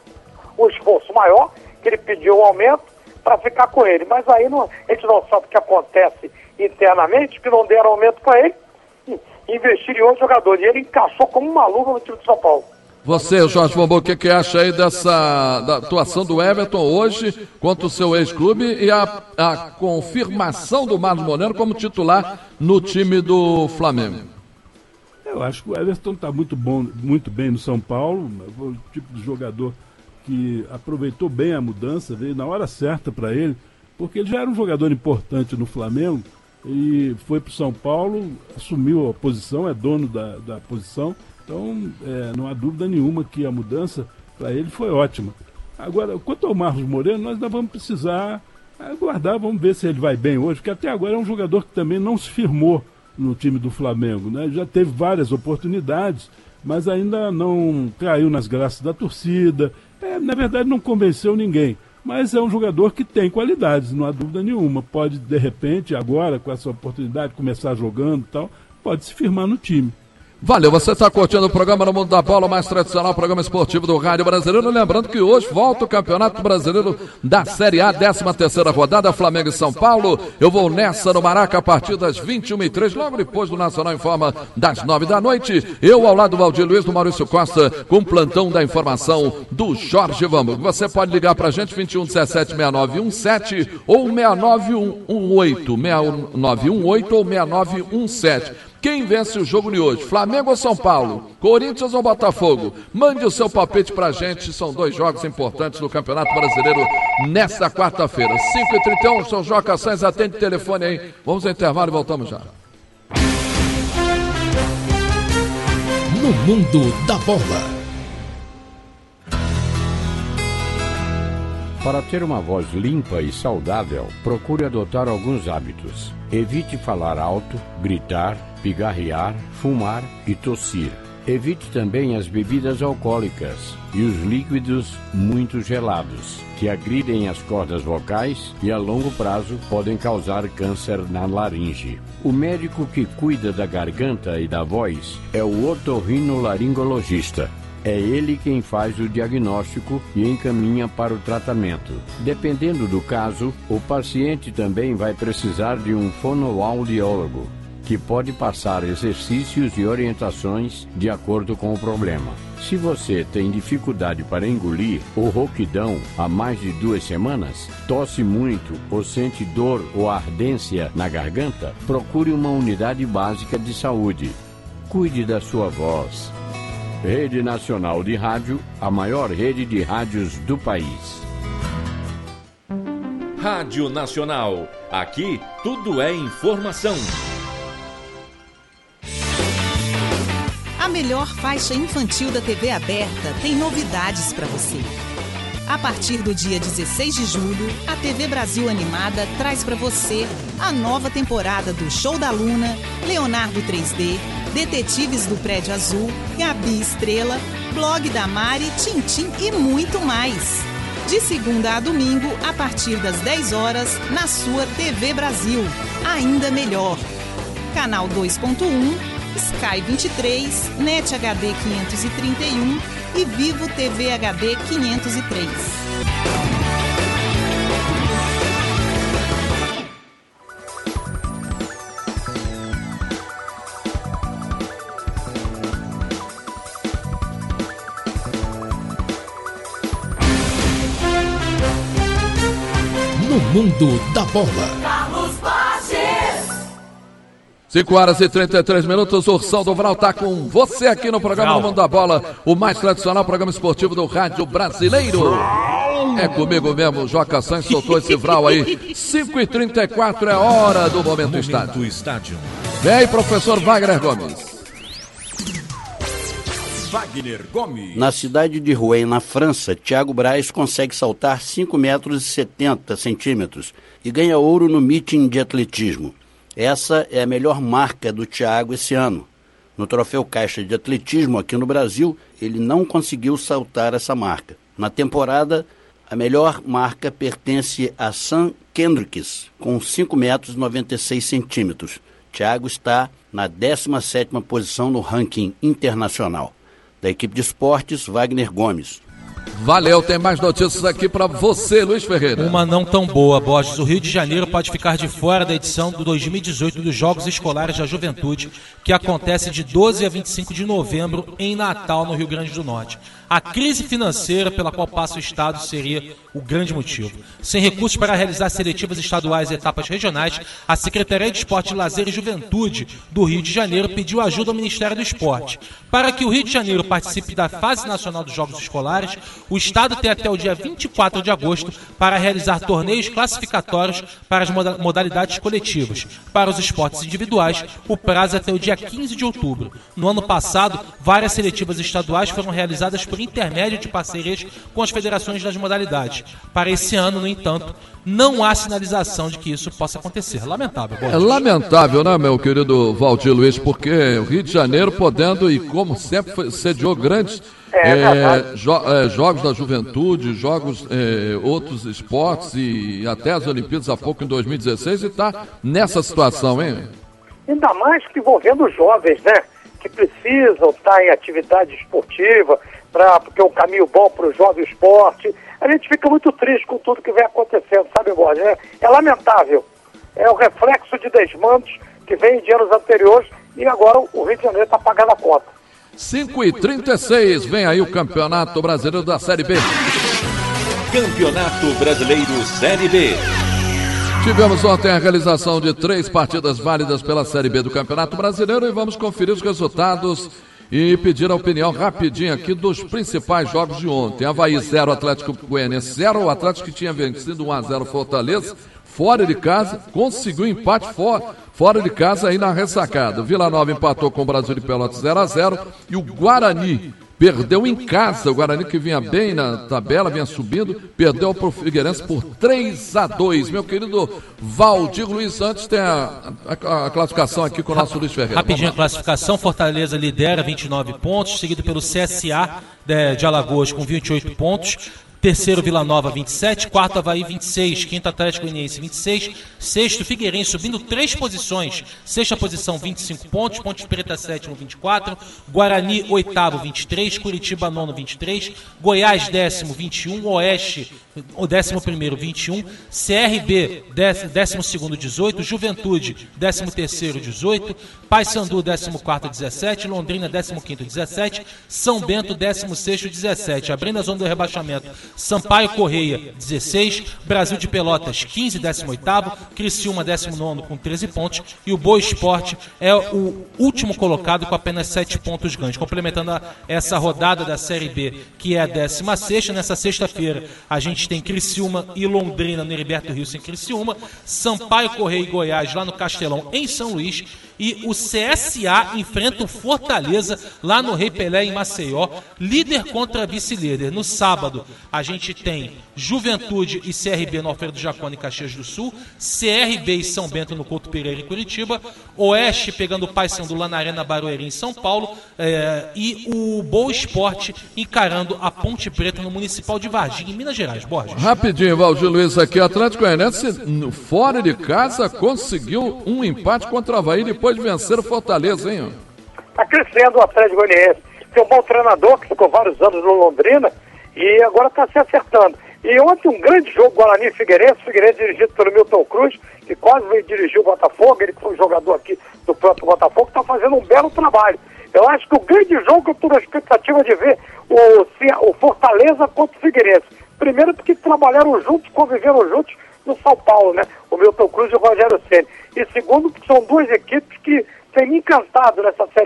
um esforço maior, que ele pediu um aumento para ficar com ele. Mas aí não, a gente não sabe o que acontece internamente, que não deram aumento para ele, e investiram em outro jogador. E ele encaixou como uma luva no time de São Paulo. Você, Jorge Bombô, o que, que acha aí dessa da atuação do Everton hoje contra o seu ex-clube e a, a confirmação do Marlon Moreno como titular no time do Flamengo? Eu acho que o Everton está muito bom, muito bem no São Paulo, o tipo de jogador que aproveitou bem a mudança, veio na hora certa para ele, porque ele já era um jogador importante no Flamengo e foi para o São Paulo, assumiu a posição, é dono da, da posição, então é, não há dúvida nenhuma que a mudança para ele foi ótima. Agora, quanto ao Marcos Moreno, nós ainda vamos precisar aguardar, vamos ver se ele vai bem hoje, porque até agora é um jogador que também não se firmou no time do Flamengo, né? Já teve várias oportunidades, mas ainda não caiu nas graças da torcida, é, na verdade não convenceu ninguém, mas é um jogador que tem qualidades, não há dúvida nenhuma, pode de repente agora com essa oportunidade começar jogando e tal, pode se firmar no time. Valeu, você está curtindo o programa no Mundo da Bola, mais tradicional programa esportivo do Rádio Brasileiro. Lembrando que hoje volta o Campeonato Brasileiro da Série A, décima terceira rodada, Flamengo e São Paulo. Eu vou nessa no Maraca a partir das vinte e uma e três, logo depois do Nacional em Forma, das nove da noite. Eu ao lado do Valdir Luiz, do Maurício Costa, com o plantão da informação do Jorge Vamos. Você pode ligar para a gente, vinte e um, dezessete, sessenta e nove, dezessete ou seis nove um oito, seis nove um oito ou seis nove um sete. Quem vence o jogo de hoje? Flamengo ou São Paulo? Corinthians ou Botafogo? Mande o seu palpite pra gente. São dois jogos importantes do Campeonato Brasileiro nesta quarta-feira. cinco e trinta e um, São Joca Sainz, atende o telefone aí. Vamos ao intervalo e voltamos já. No Mundo da Bola. Para ter uma voz limpa e saudável, procure adotar alguns hábitos. Evite falar alto, gritar, pigarrear, fumar e tossir. Evite também as bebidas alcoólicas e os líquidos muito gelados, que agridem as cordas vocais e a longo prazo podem causar câncer na laringe. O médico que cuida da garganta e da voz é o otorrinolaringologista. É ele quem faz o diagnóstico e encaminha para o tratamento. Dependendo do caso, o paciente também vai precisar de um fonoaudiólogo, que pode passar exercícios e orientações de acordo com o problema. Se você tem dificuldade para engolir ou rouquidão há mais de duas semanas, tosse muito ou sente dor ou ardência na garganta, procure uma unidade básica de saúde. Cuide da sua voz. Rede Nacional de Rádio, a maior rede de rádios do país. Rádio Nacional. Aqui tudo é informação. A melhor faixa infantil da T V aberta tem novidades para você. A partir do dia dezesseis de julho, a T V Brasil Animada traz para você a nova temporada do Show da Luna, Leonardo três D, Detetives do Prédio Azul, Gabi Estrela, Blog da Mari, Tintim e muito mais. De segunda a domingo, a partir das dez horas, na sua T V Brasil. Ainda melhor. Canal dois ponto um, Sky vinte e três, Net H D quinhentos e trinta e um e Vivo T V H D quinhentos e três. No Mundo da Bola. Carlos Borges. cinco horas e trinta e três minutos, Ursão do Vral está com você aqui no programa No Mundo da Bola, o mais tradicional programa esportivo do Rádio Brasileiro. É comigo mesmo, Joca Santos soltou esse vral aí. cinco e trinta e quatro é hora do Momento, Momento Estádio. Estádio. Vem, professor Wagner Gomes. Wagner Gomes. Na cidade de Rouen, na França, Thiago Braz consegue saltar cinco metros e setenta centímetros e ganha ouro no meeting de atletismo. Essa é a melhor marca do Thiago esse ano. No troféu Caixa de Atletismo aqui no Brasil, ele não conseguiu saltar essa marca. Na temporada, a melhor marca pertence a Sam Kendricks, com cinco metros e noventa e seis centímetros. Thiago está na décima sétima posição no ranking internacional. Da equipe de esportes, Wagner Gomes. Valeu, tem mais notícias aqui para você, Luiz Ferreira. Uma não tão boa, Borges. O Rio de Janeiro pode ficar de fora da edição do dois mil e dezoito dos Jogos Escolares da Juventude, que acontece de doze a vinte e cinco de novembro em Natal, no Rio Grande do Norte. A crise financeira pela qual passa o Estado seria o grande motivo. Sem recursos para realizar seletivas estaduais e etapas regionais, a Secretaria de Esporte, Lazer e Juventude do Rio de Janeiro pediu ajuda ao Ministério do Esporte. Para que o Rio de Janeiro participe da fase nacional dos Jogos Escolares, o Estado tem até o dia vinte e quatro de agosto para realizar torneios classificatórios para as modalidades coletivas. Para os esportes individuais, o prazo é até o dia quinze de outubro. No ano passado, várias seletivas estaduais foram realizadas por intermédio de parcerias com as federações das modalidades. Para esse ano, no entanto, não há sinalização de que isso possa acontecer. Lamentável. É lamentável, né, meu querido Valdir Luiz, porque o Rio de Janeiro podendo, e como sempre foi, sediou grandes é, é, jo, é, jogos da juventude, jogos, é, outros esportes e até as Olimpíadas há pouco em dois mil e dezesseis, e está nessa situação, hein? Ainda mais que envolvendo os jovens, né? Que precisam estar em atividade esportiva, pra, porque é um caminho bom para o jovem esporte. A gente fica muito triste com tudo que vem acontecendo, sabe, Borges? É, é lamentável. É o reflexo de desmandos que vem de anos anteriores e agora o Rio de Janeiro está pagando a conta. cinco e trinta e seis, vem aí o Campeonato Brasileiro da Série B. Campeonato Brasileiro Série B. Tivemos ontem a realização de três partidas válidas pela Série B do Campeonato Brasileiro e vamos conferir os resultados e pedir a opinião rapidinho aqui dos principais jogos de ontem. Avaí zero, Atlético Goianiense zero, o Atlético que tinha vencido um a zero Fortaleza, fora de casa, conseguiu empate fora, fora de casa aí na ressacada. Vila Nova empatou com o Brasil de Pelotas zero a zero e o Guarani perdeu em casa. O Guarani, que vinha bem na tabela, vinha subindo, perdeu para o Figueirense por três a dois. Meu querido Valdir Luiz Santos tem a, a, a classificação aqui com o nosso Luiz Ferreira. Rapidinho a classificação: Fortaleza lidera vinte e nove pontos, seguido pelo C S A de, de Alagoas com vinte e oito pontos. Terceiro, Vila Nova, vinte e sete. Quarto, Avaí, vinte e seis. Quinto, Atlético Goianiense, vinte e seis. Sexto, Figueirense, subindo três posições. Sexta posição, vinte e cinco pontos. Ponte Preta, sétimo, vinte e quatro. Guarani, oitavo, vinte e três. Curitiba, nono, vinte e três. Goiás, décimo, vinte e um. Oeste, o décimo primeiro, vinte e um. C R B, décimo segundo, dezoito. Juventude, décimo terceiro, dezoito. Paysandu, décimo quarto, dezessete. Londrina, décimo quinto, dezessete. São Bento, décimo sexto, dezessete. Abrindo a zona do rebaixamento, Sampaio Correia, dezesseis, Brasil de Pelotas, quinze, décimo oitavo, Criciúma, décimo nono, com treze pontos, e o Boa Esporte é o último colocado com apenas sete pontos ganhos. Complementando a, essa rodada da Série B, que é a décima sexta, nessa sexta-feira a gente tem Criciúma e Londrina no Heriberto Rio em Criciúma, Sampaio Correia e Goiás lá no Castelão, em São Luís, e o C S A enfrenta o Fortaleza lá no Rei Pelé, em Maceió, líder contra vice-líder. No sábado, a gente tem Juventude e C R B no Alfredo Jaconi, em Caxias do Sul, C R B e São Bento no Couto Pereira, em Curitiba, Oeste pegando o Paysandu lá na Arena Barueri, em São Paulo, é, e o Boa Esporte encarando a Ponte Preta no Municipal de Varginha, em Minas Gerais. Borges. Rapidinho, Valdir Luiz aqui. Atlético Goianiense, fora de casa, conseguiu um empate contra o Avaí depois de vencer o Fortaleza, hein? Está crescendo o Atlético Goianiense. Tem um bom treinador que ficou vários anos no Londrina e agora está se acertando. E ontem um grande jogo, Guarani e Figueirense, Figueirense dirigido pelo Milton Cruz, que quase veio dirigir o Botafogo, ele que foi jogador aqui do próprio Botafogo, está fazendo um belo trabalho. Eu acho que o grande jogo que eu estou na expectativa de ver o, o Fortaleza contra o Figueirense. Primeiro porque trabalharam juntos, conviveram juntos no São Paulo, né? O Milton Cruz e o Rogério Ceni. E segundo porque são duas equipes que têm me encantado nessa Série B.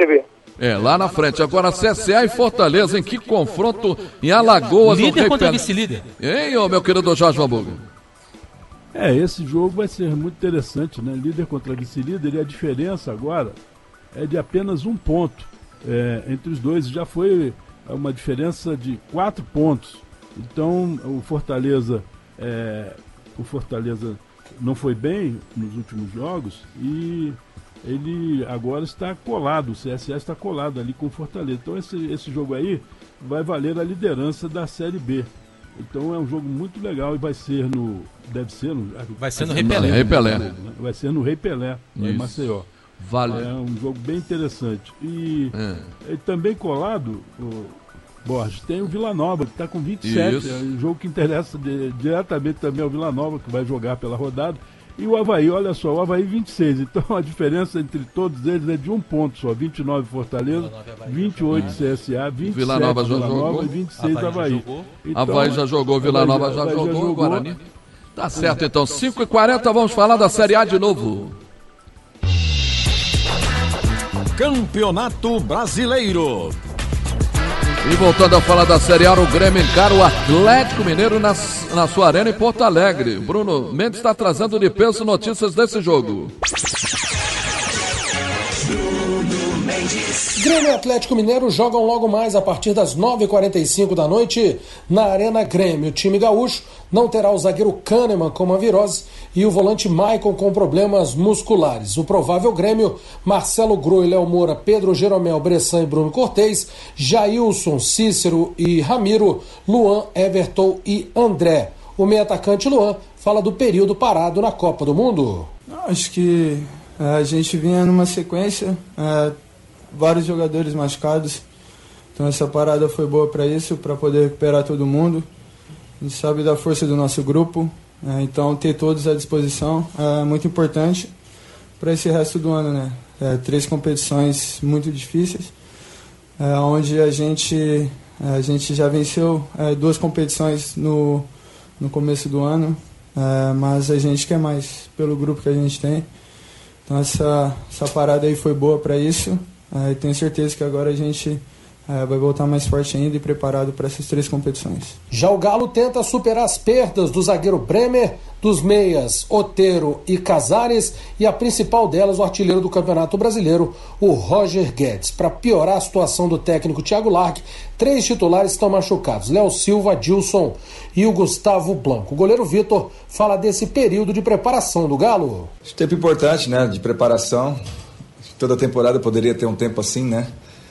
É, lá na frente. Agora C S A e Fortaleza, em que confronto em Alagoas. Líder contra vice-líder. Hein, ô, meu querido Jorge Mambuga? É, esse jogo vai ser muito interessante, né? Líder contra vice-líder, e a diferença agora é de apenas um ponto é, entre os dois. Já foi uma diferença de quatro pontos. Então, o Fortaleza, é, o Fortaleza não foi bem nos últimos jogos e ele agora está colado, o C S A está colado ali com o Fortaleza. Então esse, esse jogo aí vai valer a liderança da Série B. Então é um jogo muito legal e vai ser no... Deve ser no... Vai ser no Rei Pelé. Rei Pelé. Vai ser no Rei Pelé, em Maceió. Vale. É um jogo bem interessante. E, é. e também colado, o Borges, tem o Vila Nova, que está com vinte e sete. Isso. É um jogo que interessa de, diretamente também ao Vila Nova, que vai jogar pela rodada. E o Avaí, olha só, o Avaí vinte e seis. Então a diferença entre todos eles é de um ponto só. vinte e nove Fortaleza, vinte e oito C S A, vinte e sete Vila Nova já Vila Nova jogou. E vinte e seis Avaí. Então, Avaí já jogou, Vila Nova já, já jogou, jogou, Guarani. Tá certo, então. cinco e quarenta, vamos falar da Série A de novo. Campeonato Brasileiro. E voltando a falar da Série A, o Grêmio encara o Atlético Mineiro na, na sua arena em Porto Alegre. Bruno Mendes está trazendo de peso notícias desse jogo. Grêmio e Atlético Mineiro jogam logo mais a partir das nove e quarenta e cinco da noite na Arena Grêmio. O time gaúcho não terá o zagueiro Kahneman com uma virose e o volante Maicon com problemas musculares. O provável Grêmio: Marcelo Groi, Léo Moura, Pedro Jeromel, Bressan e Bruno Cortez, Jailson, Cícero e Ramiro, Luan, Everton e André. O meio-atacante Luan fala do período parado na Copa do Mundo. Acho que a gente vinha numa sequência, é, vários jogadores machucados, então essa parada foi boa para isso, para poder recuperar todo mundo. A gente sabe da força do nosso grupo, é, então ter todos à disposição é muito importante para esse resto do ano, né? É, três competições muito difíceis, é, onde a gente, a gente já venceu é, duas competições no, no começo do ano, é, mas a gente quer mais pelo grupo que a gente tem. Então essa, essa parada aí foi boa para isso. Uh, tenho certeza que agora a gente uh, vai voltar mais forte ainda e preparado para essas três competições. Já o Galo tenta superar as perdas do zagueiro Bremer, dos meias Otero e Casares e a principal delas, o artilheiro do Campeonato Brasileiro, o Roger Guedes. Para piorar a situação do técnico Thiago Largue, três titulares estão machucados: Léo Silva, Dilson e o Gustavo Blanco. O goleiro Vitor fala desse período de preparação do Galo. Tempo importante, né, de preparação. Toda temporada poderia ter um tempo assim, né?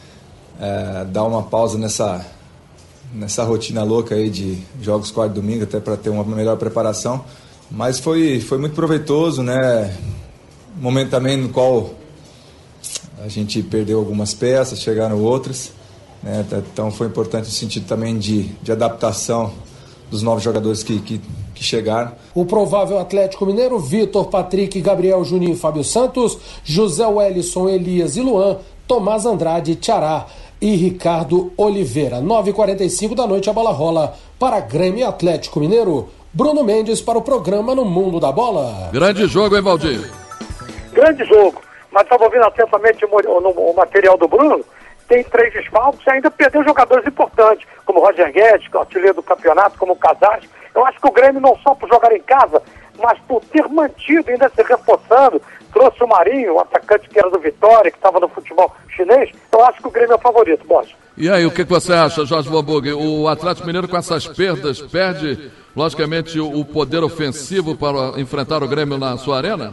É, dar uma pausa nessa, nessa rotina louca aí de jogos quarto e domingo, até para ter uma melhor preparação. Mas foi, foi muito proveitoso, né? Um momento também no qual a gente perdeu algumas peças, chegaram outras, né? Então foi importante no sentido também de, de adaptação dos novos jogadores que, que, que chegaram. O provável Atlético Mineiro: Vitor, Patrick, Gabriel, Juninho e Fábio Santos, José Wellison, Elias e Luan, Tomás Andrade, Tchará e Ricardo Oliveira. nove e quarenta e cinco da noite, a bola rola para Grêmio e Atlético Mineiro. Bruno Mendes para o programa No Mundo da Bola. Grande jogo, hein, Valdir? Grande jogo. Mas estava ouvindo atentamente o, no, o material do Bruno. Tem três desfalques e ainda perdeu jogadores importantes, como o Roger Guedes, que é o artilheiro do campeonato, como o Casares. Eu acho que o Grêmio, não só por jogar em casa, mas por ter mantido, ainda se reforçando, trouxe o Marinho, o atacante que era do Vitória, que estava no futebol chinês. Eu acho que o Grêmio é o favorito, Borges. E aí, o que você acha, Jorge Mambuga? O Atlético Mineiro, com essas perdas, perde, logicamente, o poder ofensivo para enfrentar o Grêmio na sua arena?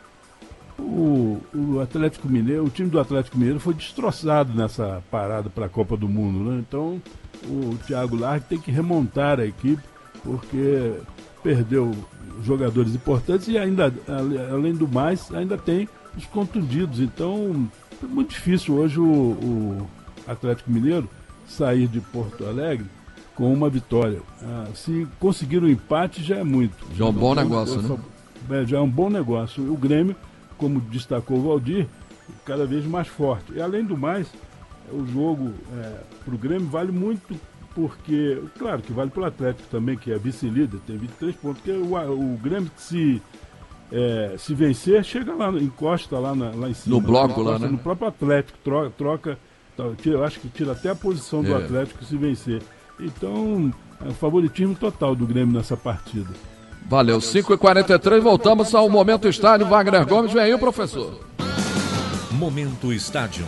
O, o Atlético Mineiro, o time do Atlético Mineiro foi destroçado nessa parada para a Copa do Mundo, né? Então o Thiago Largue tem que remontar a equipe, porque perdeu jogadores importantes e ainda, além do mais, ainda tem os contundidos. Então é muito difícil hoje o, o Atlético Mineiro sair de Porto Alegre com uma vitória. Ah, se conseguir um empate já é muito. Já é um bom então, negócio, né? É, já é um bom negócio. O Grêmio, como destacou o Valdir, cada vez mais forte. E além do mais, o jogo é, para o Grêmio vale muito, porque, claro que vale para o Atlético também, que é vice-líder, tem vinte e três pontos, porque o, o Grêmio, se, é, se vencer, chega lá, encosta lá, na, lá em cima. No bloco lá, né? No próprio Atlético, troca, troca Eu acho que tira até a posição do É. Atlético se vencer. Então, é o favoritismo total do Grêmio nessa partida. Valeu, cinco e quarenta e três, voltamos ao Momento Estádio. Wagner Gomes, vem aí, professor. Momento Estádio.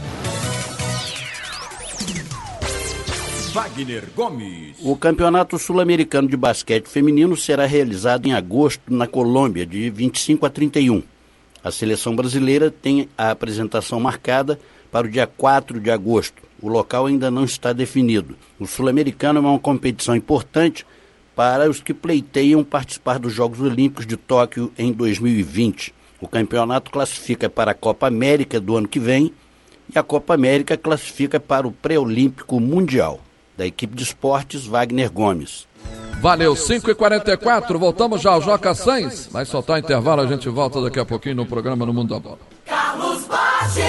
Wagner Gomes. O Campeonato Sul-Americano de Basquete Feminino será realizado em agosto na Colômbia, de vinte e cinco a trinta e um. A seleção brasileira tem a apresentação marcada para o dia quatro de agosto. O local ainda não está definido. O Sul-Americano é uma competição importante para os que pleiteiam participar dos Jogos Olímpicos de Tóquio em dois mil e vinte. O campeonato classifica para a Copa América do ano que vem e a Copa América classifica para o Pré-Olímpico Mundial. Da equipe de esportes, Wagner Gomes. Valeu, cinco e quarenta e quatro, voltamos já ao Joca Sainz. Vai soltar intervalo, a gente volta daqui a pouquinho no programa No Mundo da Bola. Carlos Baches.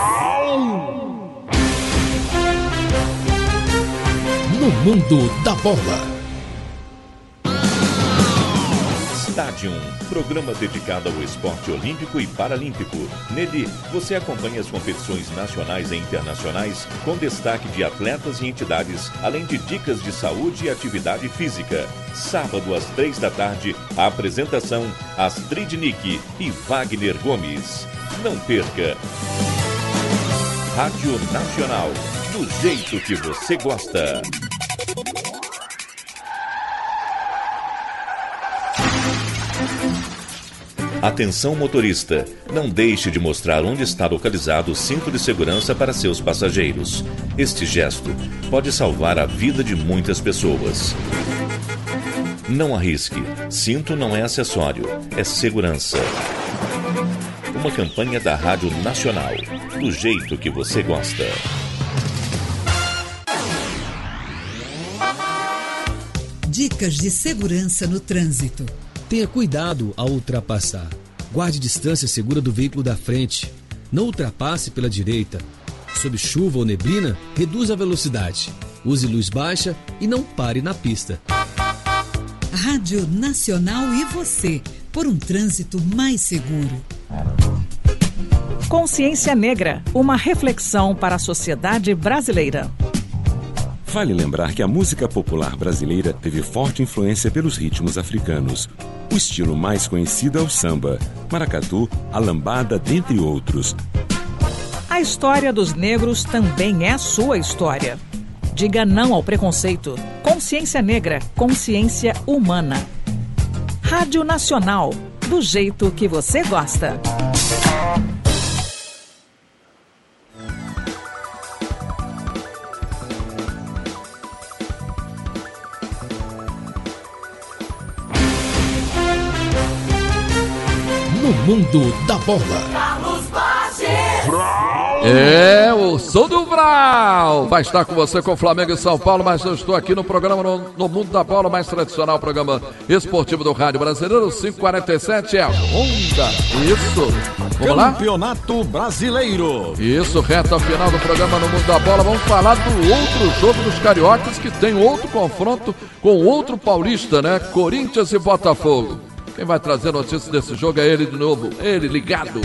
No Mundo da Bola. Stadium, programa dedicado ao esporte olímpico e paralímpico. Nele, você acompanha as competições nacionais e internacionais com destaque de atletas e entidades, além de dicas de saúde e atividade física. Sábado, às três da tarde, a apresentação Astrid Nick e Wagner Gomes. Não perca! Rádio Nacional, do jeito que você gosta. Atenção motorista, não deixe de mostrar onde está localizado o cinto de segurança para seus passageiros. Este gesto pode salvar a vida de muitas pessoas. Não arrisque, cinto não é acessório, é segurança. Uma campanha da Rádio Nacional, do jeito que você gosta. Dicas de segurança no trânsito. Tenha cuidado ao ultrapassar. Guarde distância segura do veículo da frente. Não ultrapasse pela direita. Sob chuva ou neblina, reduza a velocidade. Use luz baixa e não pare na pista. Rádio Nacional e você, por um trânsito mais seguro. Consciência Negra, uma reflexão para a sociedade brasileira. Vale lembrar que a música popular brasileira teve forte influência pelos ritmos africanos. O estilo mais conhecido é o samba, maracatu, a lambada, dentre outros. A história dos negros também é a sua história. Diga não ao preconceito. Consciência Negra, consciência humana. Rádio Nacional, do jeito que você gosta. No Mundo da Bola. Carlos Baches. É, o Som do Vral vai estar com você com Flamengo e São Paulo, mas eu estou aqui no programa no, no Mundo da Bola, mais tradicional programa esportivo do Rádio Brasileiro. Cinco e quarenta e sete é a Honda. Isso. Vamos lá? Campeonato Brasileiro. Isso, reta final do programa No Mundo da Bola. Vamos falar do outro jogo dos cariocas, que tem outro confronto com outro paulista, né? Corinthians e Botafogo. Quem vai trazer notícias desse jogo é ele de novo, ele ligado.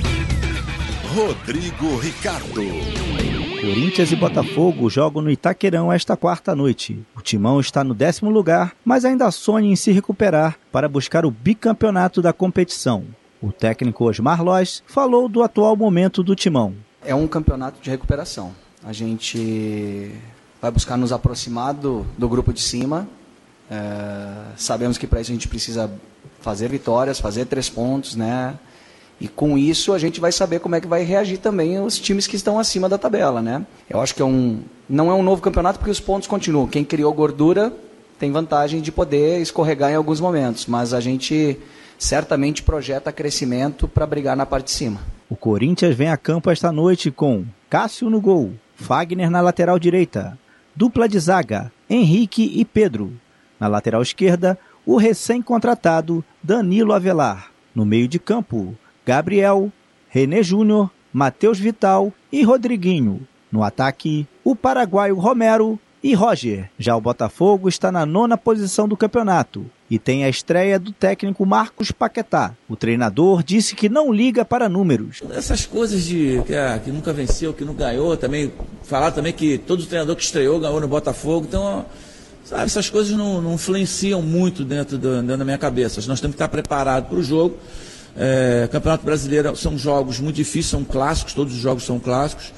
Rodrigo Ricardo. Corinthians e Botafogo jogam no Itaquerão esta quarta noite. O Timão está no décimo lugar, mas ainda sonha em se recuperar para buscar o bicampeonato da competição. O técnico Osmar Loz falou do atual momento do Timão. É um campeonato de recuperação. A gente vai buscar nos aproximar do, do grupo de cima. É, sabemos que para isso a gente precisa fazer vitórias, fazer três pontos, né? E com isso a gente vai saber como é que vai reagir também os times que estão acima da tabela, né? Eu acho que é um, não é um novo campeonato porque os pontos continuam. Quem criou gordura tem vantagem de poder escorregar em alguns momentos, mas a gente certamente projeta crescimento para brigar na parte de cima. O Corinthians vem a campo esta noite com Cássio no gol, Fagner na lateral direita, dupla de zaga, Henrique e Pedro. Na lateral esquerda, o recém-contratado Danilo Avelar. No meio de campo, Gabriel, René Júnior, Matheus Vital e Rodriguinho. No ataque, o paraguaio Romero e Roger. Já o Botafogo está na nona posição do campeonato e tem a estreia do técnico Marcos Paquetá. O treinador disse que não liga para números. Essas coisas de que, ah, que nunca venceu, que não ganhou, também falar também que todo treinador que estreou ganhou no Botafogo, então, sabe, essas coisas não, não influenciam muito dentro, do, dentro da minha cabeça. Nós temos que estar preparados para o jogo. É, Campeonato Brasileiro são jogos muito difíceis, são clássicos, todos os jogos são clássicos.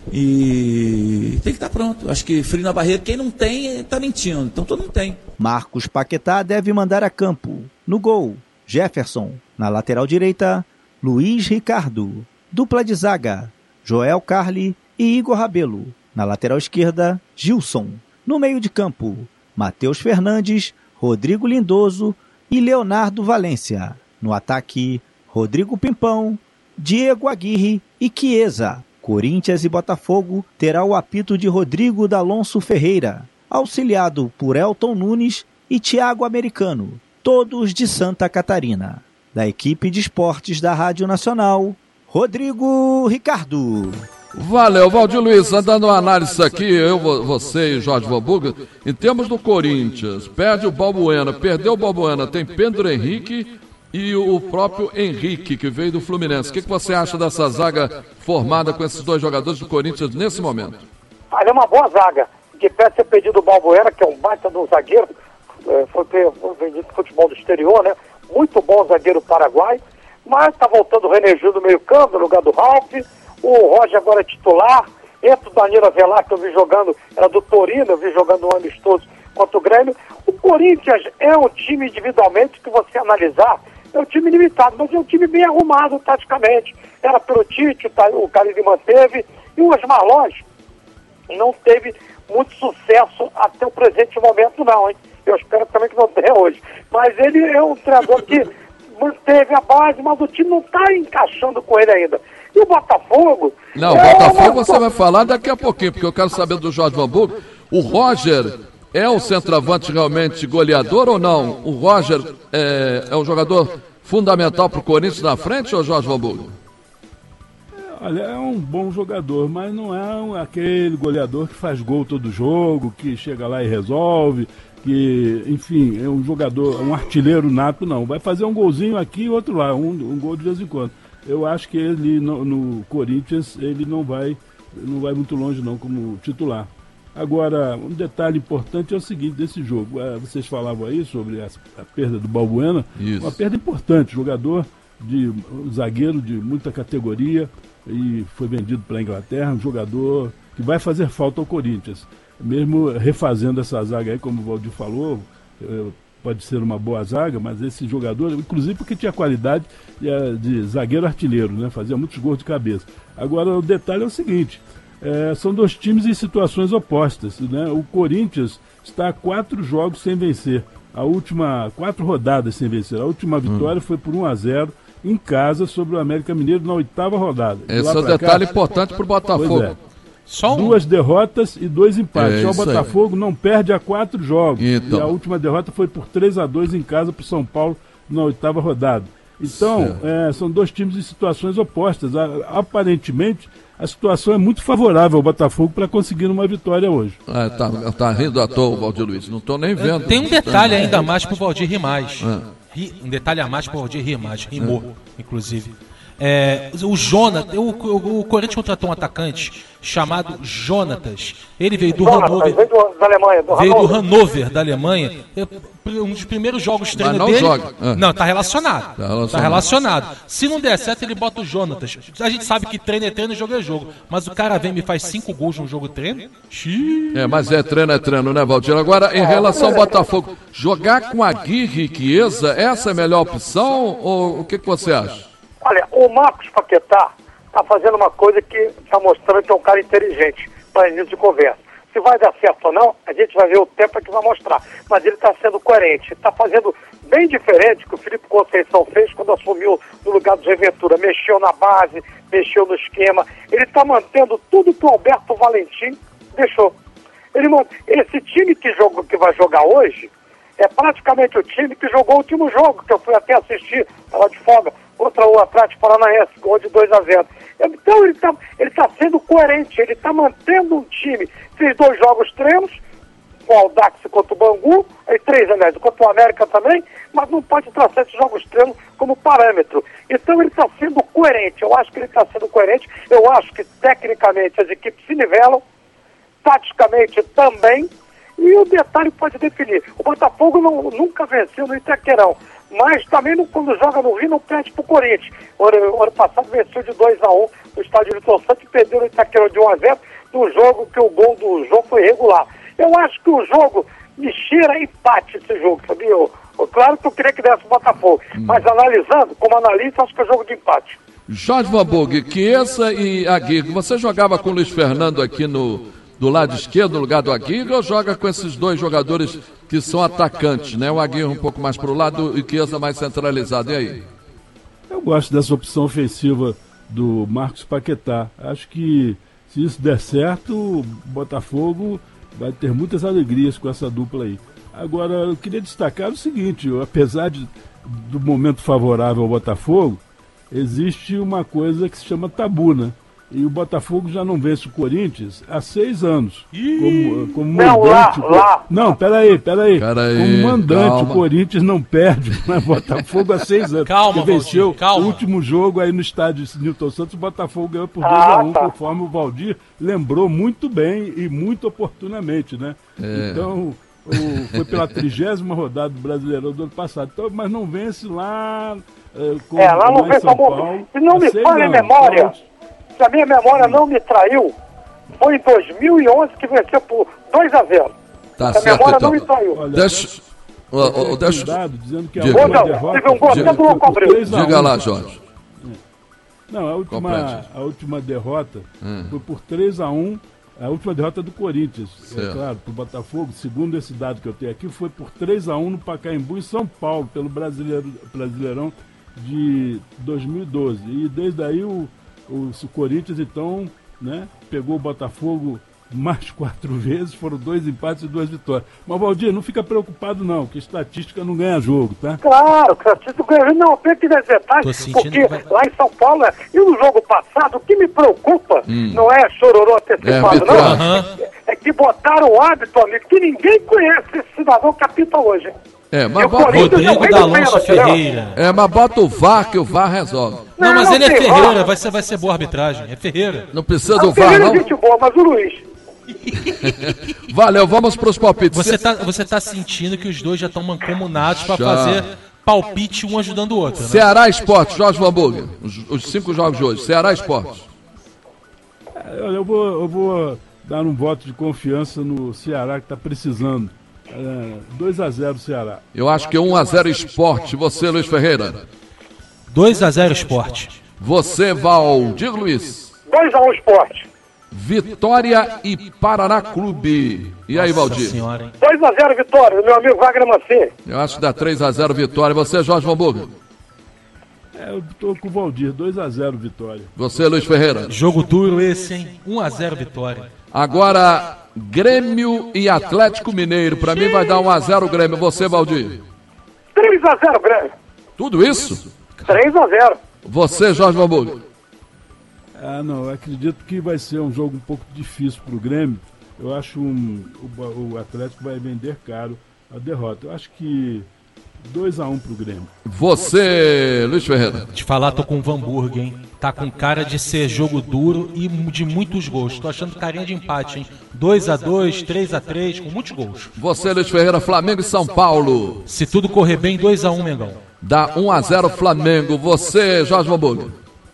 E tem que estar pronto. Acho que frio na barreira, quem não tem está mentindo, então todo mundo tem. Marcos Paquetá deve mandar a campo. No gol, Jefferson. Na lateral direita, Luiz Ricardo. Dupla de zaga, Joel Carli e Igor Rabelo. Na lateral esquerda, Gilson. No meio de campo, Matheus Fernandes, Rodrigo Lindoso e Leonardo Valência. No ataque, Rodrigo Pimpão, Diego Aguirre e Chiesa. Corinthians e Botafogo terá o apito de Rodrigo D'Alonso Ferreira, auxiliado por Elton Nunes e Thiago Americano, todos de Santa Catarina. Da equipe de esportes da Rádio Nacional, Rodrigo Ricardo. Valeu, Valdir Luiz, andando uma análise aqui, eu, você e Jorge Vambuga, em termos do Corinthians, perde o Balbuena, perdeu o Balbuena, tem Pedro Henrique e o próprio Henrique, que veio do Fluminense. O que, que você acha dessa zaga formada com esses dois jogadores do Corinthians nesse momento? Olha, é uma boa zaga. De pé ter pedido o Balbuena, que é um baita de um zagueiro, foi, foi vendido pro futebol do exterior, né? Muito bom zagueiro paraguai, mas tá voltando o René Gil do meio campo, no lugar do Ralf. O Roger agora é titular. Entra o Danilo Avelar, que eu vi jogando, era do Torino, eu vi jogando um amistoso contra o Grêmio. O Corinthians é um time individualmente que você analisar, é um time limitado, mas é um time bem arrumado taticamente. Era pelo Tite, o Carille manteve, e o Osmar Loz não teve muito sucesso até o presente momento não, hein? Eu espero também que não tenha hoje. Mas ele é um treinador que manteve a base, mas o time não está encaixando com ele ainda. E o Botafogo... Não, o é Botafogo uma... você vai falar daqui a pouquinho, porque eu quero saber do Jorge Vambuga. O Roger é o centroavante realmente goleador ou não? O Roger é, é um jogador fundamental para o Corinthians na frente, ou Jorge Vambuga? Olha, é um bom jogador, mas não é um, aquele goleador que faz gol todo jogo, que chega lá e resolve, que, enfim, é um jogador, um artilheiro nato, não. Vai fazer um golzinho aqui e outro lá, um, um gol de vez em quando. Eu acho que ele, no, no Corinthians, ele não vai, não vai muito longe não como titular. Agora, um detalhe importante é o seguinte desse jogo. Vocês falavam aí sobre a, a perda do Balbuena. Isso. Uma perda importante, jogador, de um zagueiro de muita categoria e foi vendido para a Inglaterra, um jogador que vai fazer falta ao Corinthians. Mesmo refazendo essa zaga aí, como o Valdir falou, pode ser uma boa zaga, mas esse jogador, inclusive porque tinha qualidade de zagueiro artilheiro, né? Fazia muitos gols de cabeça. Agora, o detalhe é o seguinte, é, são dois times em situações opostas, né? O Corinthians está a quatro jogos sem vencer, a última, quatro rodadas sem vencer. A última vitória hum. foi por um a zero em casa sobre o América Mineiro na oitava rodada. Esse é um detalhe cá, importante para o Botafogo. É. Só um... Duas derrotas e dois empates. É, Só o Botafogo aí. Não perde há quatro jogos. Então. E a última derrota foi por três a dois em casa para o São Paulo na oitava rodada. Então, é, são dois times em situações opostas. Aparentemente, a situação é muito favorável ao Botafogo para conseguir uma vitória hoje. É, tá, tá rindo à toa o Valdir Luiz. Não estou nem vendo. Tem um detalhe ainda mais para o Valdir rir mais. É. Um detalhe a mais para o Valdir rir mais. Rimou, é. inclusive. É, o Jonatas, o, o, o Corinthians contratou um atacante chamado Jonatas. Ele veio do Jonatas, Hannover. Veio do, da Alemanha, do veio Hannover. do Hannover, da Alemanha. Um dos primeiros jogos de treino não dele. Joga. É. Não, tá relacionado. Tá relacionado. Tá relacionado. Se não der certo, ele bota o Jonatas. A gente sabe que treino é treino e jogo é jogo. Mas o cara vem e me faz cinco gols num jogo treino. Xiii. É, mas é treino, é treino, né, Valdir? Agora, em relação ao Botafogo, jogar com Aguirre e Chiesa, essa é a melhor opção? Ou o que, que você acha? Olha, o Marcos Paquetá está fazendo uma coisa que está mostrando que é um cara inteligente para início de conversa. Se vai dar certo ou não, a gente vai ver o tempo que vai mostrar. Mas ele está sendo coerente, está fazendo bem diferente do que o Felipe Conceição fez quando assumiu no lugar do Zé Ventura. Mexeu na base, mexeu no esquema. Ele está mantendo tudo que o Alberto Valentim deixou. Ele, esse time que, joga, que vai jogar hoje é praticamente o time que jogou o último jogo, que eu fui até assistir, estava de folga, contra o Atlético Paranaense, gol de dois a zero. Então ele está ele tá sendo coerente, ele está mantendo um time. Fez dois jogos treinos, com o Audax e contra o Bangu, aí três, aliás, contra o América também, mas não pode traçar esses jogos treinos como parâmetro. Então ele está sendo coerente, eu acho que ele está sendo coerente, eu acho que tecnicamente as equipes se nivelam, taticamente também, e o detalhe pode definir. O Botafogo não, nunca venceu no Itaquerão, mas também não, quando joga no Rio não perde pro Corinthians. O ano, o ano passado venceu de dois a um no estádio Vitor Santos e perdeu no Itaquerão de um a zero, no jogo que o gol do jogo foi regular. Eu acho que o jogo me cheira empate esse jogo, sabia? Eu, eu, claro que eu queria que desse o Botafogo, hum. mas analisando, como analista, acho que é jogo de empate. Jorge Vanburg, Chiesa e Aguirre, você jogava com o Luiz Fernando aqui no do lado esquerdo, no lugar do Aguirre, ou joga com esses dois jogadores que são atacantes, né? O Aguirre um pouco mais para o lado e o Chiesa mais centralizado, e aí? Eu gosto dessa opção ofensiva do Marcos Paquetá. Acho que se isso der certo, o Botafogo vai ter muitas alegrias com essa dupla aí. Agora, eu queria destacar o seguinte, apesar de, do momento favorável ao Botafogo, existe uma coisa que se chama tabu, né? E o Botafogo já não vence o Corinthians há seis anos. Como, como não, mandante. Lá, lá. Não, peraí, peraí. peraí como mandante, calma. O Corinthians não perde o Botafogo há seis anos. Calma, que venceu Valdir, calma. O último jogo aí no estádio Newton Santos, o Botafogo ganhou por dois ah, a um, tá. conforme o Valdir lembrou muito bem e muito oportunamente, né? É. Então, o, foi pela trigésima rodada do Brasileirão do ano passado. Então, mas não vence lá. É, com, é, lá não vence São Paulo. Paulo. Se não me falha a memória. Então, se a minha memória não me traiu, foi em dois mil e onze que venceu por dois a zero. Tá se a certo, memória então. não me traiu. Olha, Deixa... Oh, oh, deixa... Cuidado, dizendo que a Diga. última Não, derrota... teve um gol até do Louco Abreu. Diga lá, Jorge. Não, a última, a última derrota hum. foi por três a um, a última derrota do Corinthians, certo. É claro, para o Botafogo, segundo esse dado que eu tenho aqui, foi por três a um no Pacaembu, em São Paulo, pelo Brasileiro, Brasileirão de dois mil e doze. E desde aí o O, o Corinthians, então, né, pegou o Botafogo mais quatro vezes, foram dois empates e duas vitórias. Mas, Valdir, não fica preocupado não, que estatística não ganha jogo, tá? Claro, que estatística não ganha jogo. Não, tem que dar detalhes, porque vai... lá em São Paulo, e no jogo passado, o que me preocupa hum. não é chororô antecipado, é, não. Uhum. É que botaram o hábito, amigo, que ninguém conhece esse cidadão que apita hoje. É, mas bota... Rodrigo D'Alonso Ferreira. É, mas bota o V A R que o V A R resolve. Não, mas não ele é Ferreira, vai ser, vai ser boa arbitragem. É Ferreira. Não precisa ah, do V A R, não? É gente boa, mas o Luiz. Valeu, vamos pros palpites. Você tá, você tá sentindo que os dois já estão mancomunados para fazer palpite um ajudando o outro, né? Ceará Esporte, Jorge Vanburg. Os, os cinco jogos de hoje. Ceará Esporte. É, eu, vou, eu vou dar um voto de confiança no Ceará, que está precisando. É, dois a zero Ceará. Eu acho que um a zero Esporte. Você, Luiz Ferreira. dois a zero Esporte. Você, Valdir Luiz. dois a um Esporte. Vitória e Paraná Clube. E aí, Valdir? dois a zero Vitória, meu amigo Wagner Mancini. Eu acho que dá três a zero Vitória. Você, Jorge Vanburg. É, eu tô com o Valdir, dois a zero Vitória. Você, Luiz Ferreira. Jogo duro esse, hein? um a zero Vitória. Agora, Grêmio e Atlético Mineiro. Pra mim vai dar um a zero Grêmio. Você, Valdir. três a zero Grêmio. Tudo isso? três a zero. Você, Jorge Vanburg. Ah, não, eu acredito que vai ser um jogo um pouco difícil pro Grêmio. Eu acho um, o, o Atlético vai vender caro a derrota. Eu acho que dois a um pro Grêmio. Você, Luiz Ferreira. Te falar, tô com o Vanburg, hein? Tá com cara de ser jogo duro e de muitos gols. Tô achando carinha de empate, hein? dois a dois, três a três, com muitos gols. Você, Luiz Ferreira, Flamengo e São Paulo. Se tudo correr bem, dois a um, Mengão. Dá um a zero Flamengo. Você, Jorge Vanburg.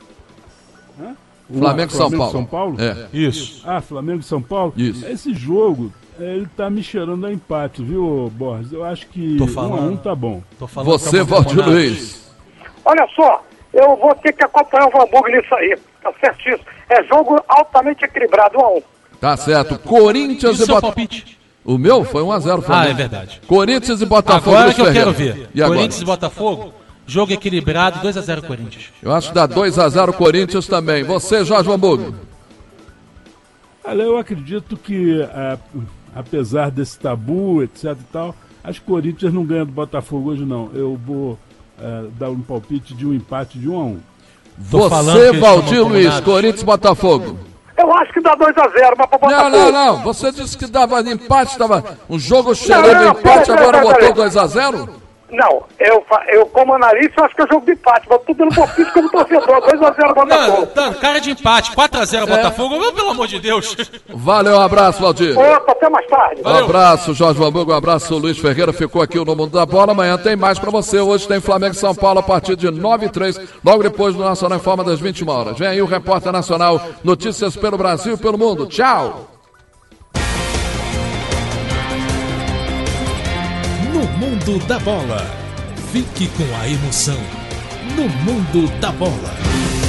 Hã? Flamengo e São Paulo. São Paulo? É. Isso. Ah, Flamengo e São Paulo? Isso. Esse jogo, ele tá me cheirando a empate, viu, Borges? Eu acho que Tô falando. um a um tá bom. Tô falando. Você, Valdir Luiz. Olha só, eu vou ter que acompanhar o Vanburg nisso aí. Tá certíssimo. É jogo altamente equilibrado, um a um. Tá certo. Corinthians e, e Botafogo. O meu foi um a zero Flamengo. Ah, é verdade. Corinthians e Botafogo. Agora que eu quero ver. E agora? Corinthians e Botafogo, jogo equilibrado, dois a zero Corinthians. Eu acho que dá dois a zero Corinthians também. Você, Jorge Vanburg. Olha, eu acredito que, a, apesar desse tabu, etc e tal, acho que o Corinthians não ganha do Botafogo hoje, não. Eu vou uh, dar um palpite de um empate de um a um. Você, Valdir Luiz, Corinthians e Botafogo. Eu acho que dá dois a zero, mas pra Botafogo. Não, não, não. Você disse que dava empate, tava um jogo cheirando não, não, empate, não, agora não, não, botou não. dois a zero? Não, eu, fa- eu como analista, eu acho que é jogo de empate, mas tudo no palpite como torcedor, dois a zero Botafogo. Não, não, cara de empate, quatro a zero Botafogo, oh, pelo amor de Deus. Valeu, um abraço, Valdir. Opa, até mais tarde. Um abraço, Jorge Vanburgo, um abraço, Luiz Ferreira, ficou aqui no Mundo da Bola. Amanhã tem mais pra você. Hoje tem Flamengo e São Paulo a partir de nove e três, logo depois do Nacional em Forma das vinte e uma horas. Vem aí o Repórter Nacional, notícias pelo Brasil e pelo mundo. Tchau. No Mundo da Bola. Fique com a emoção. No Mundo da Bola.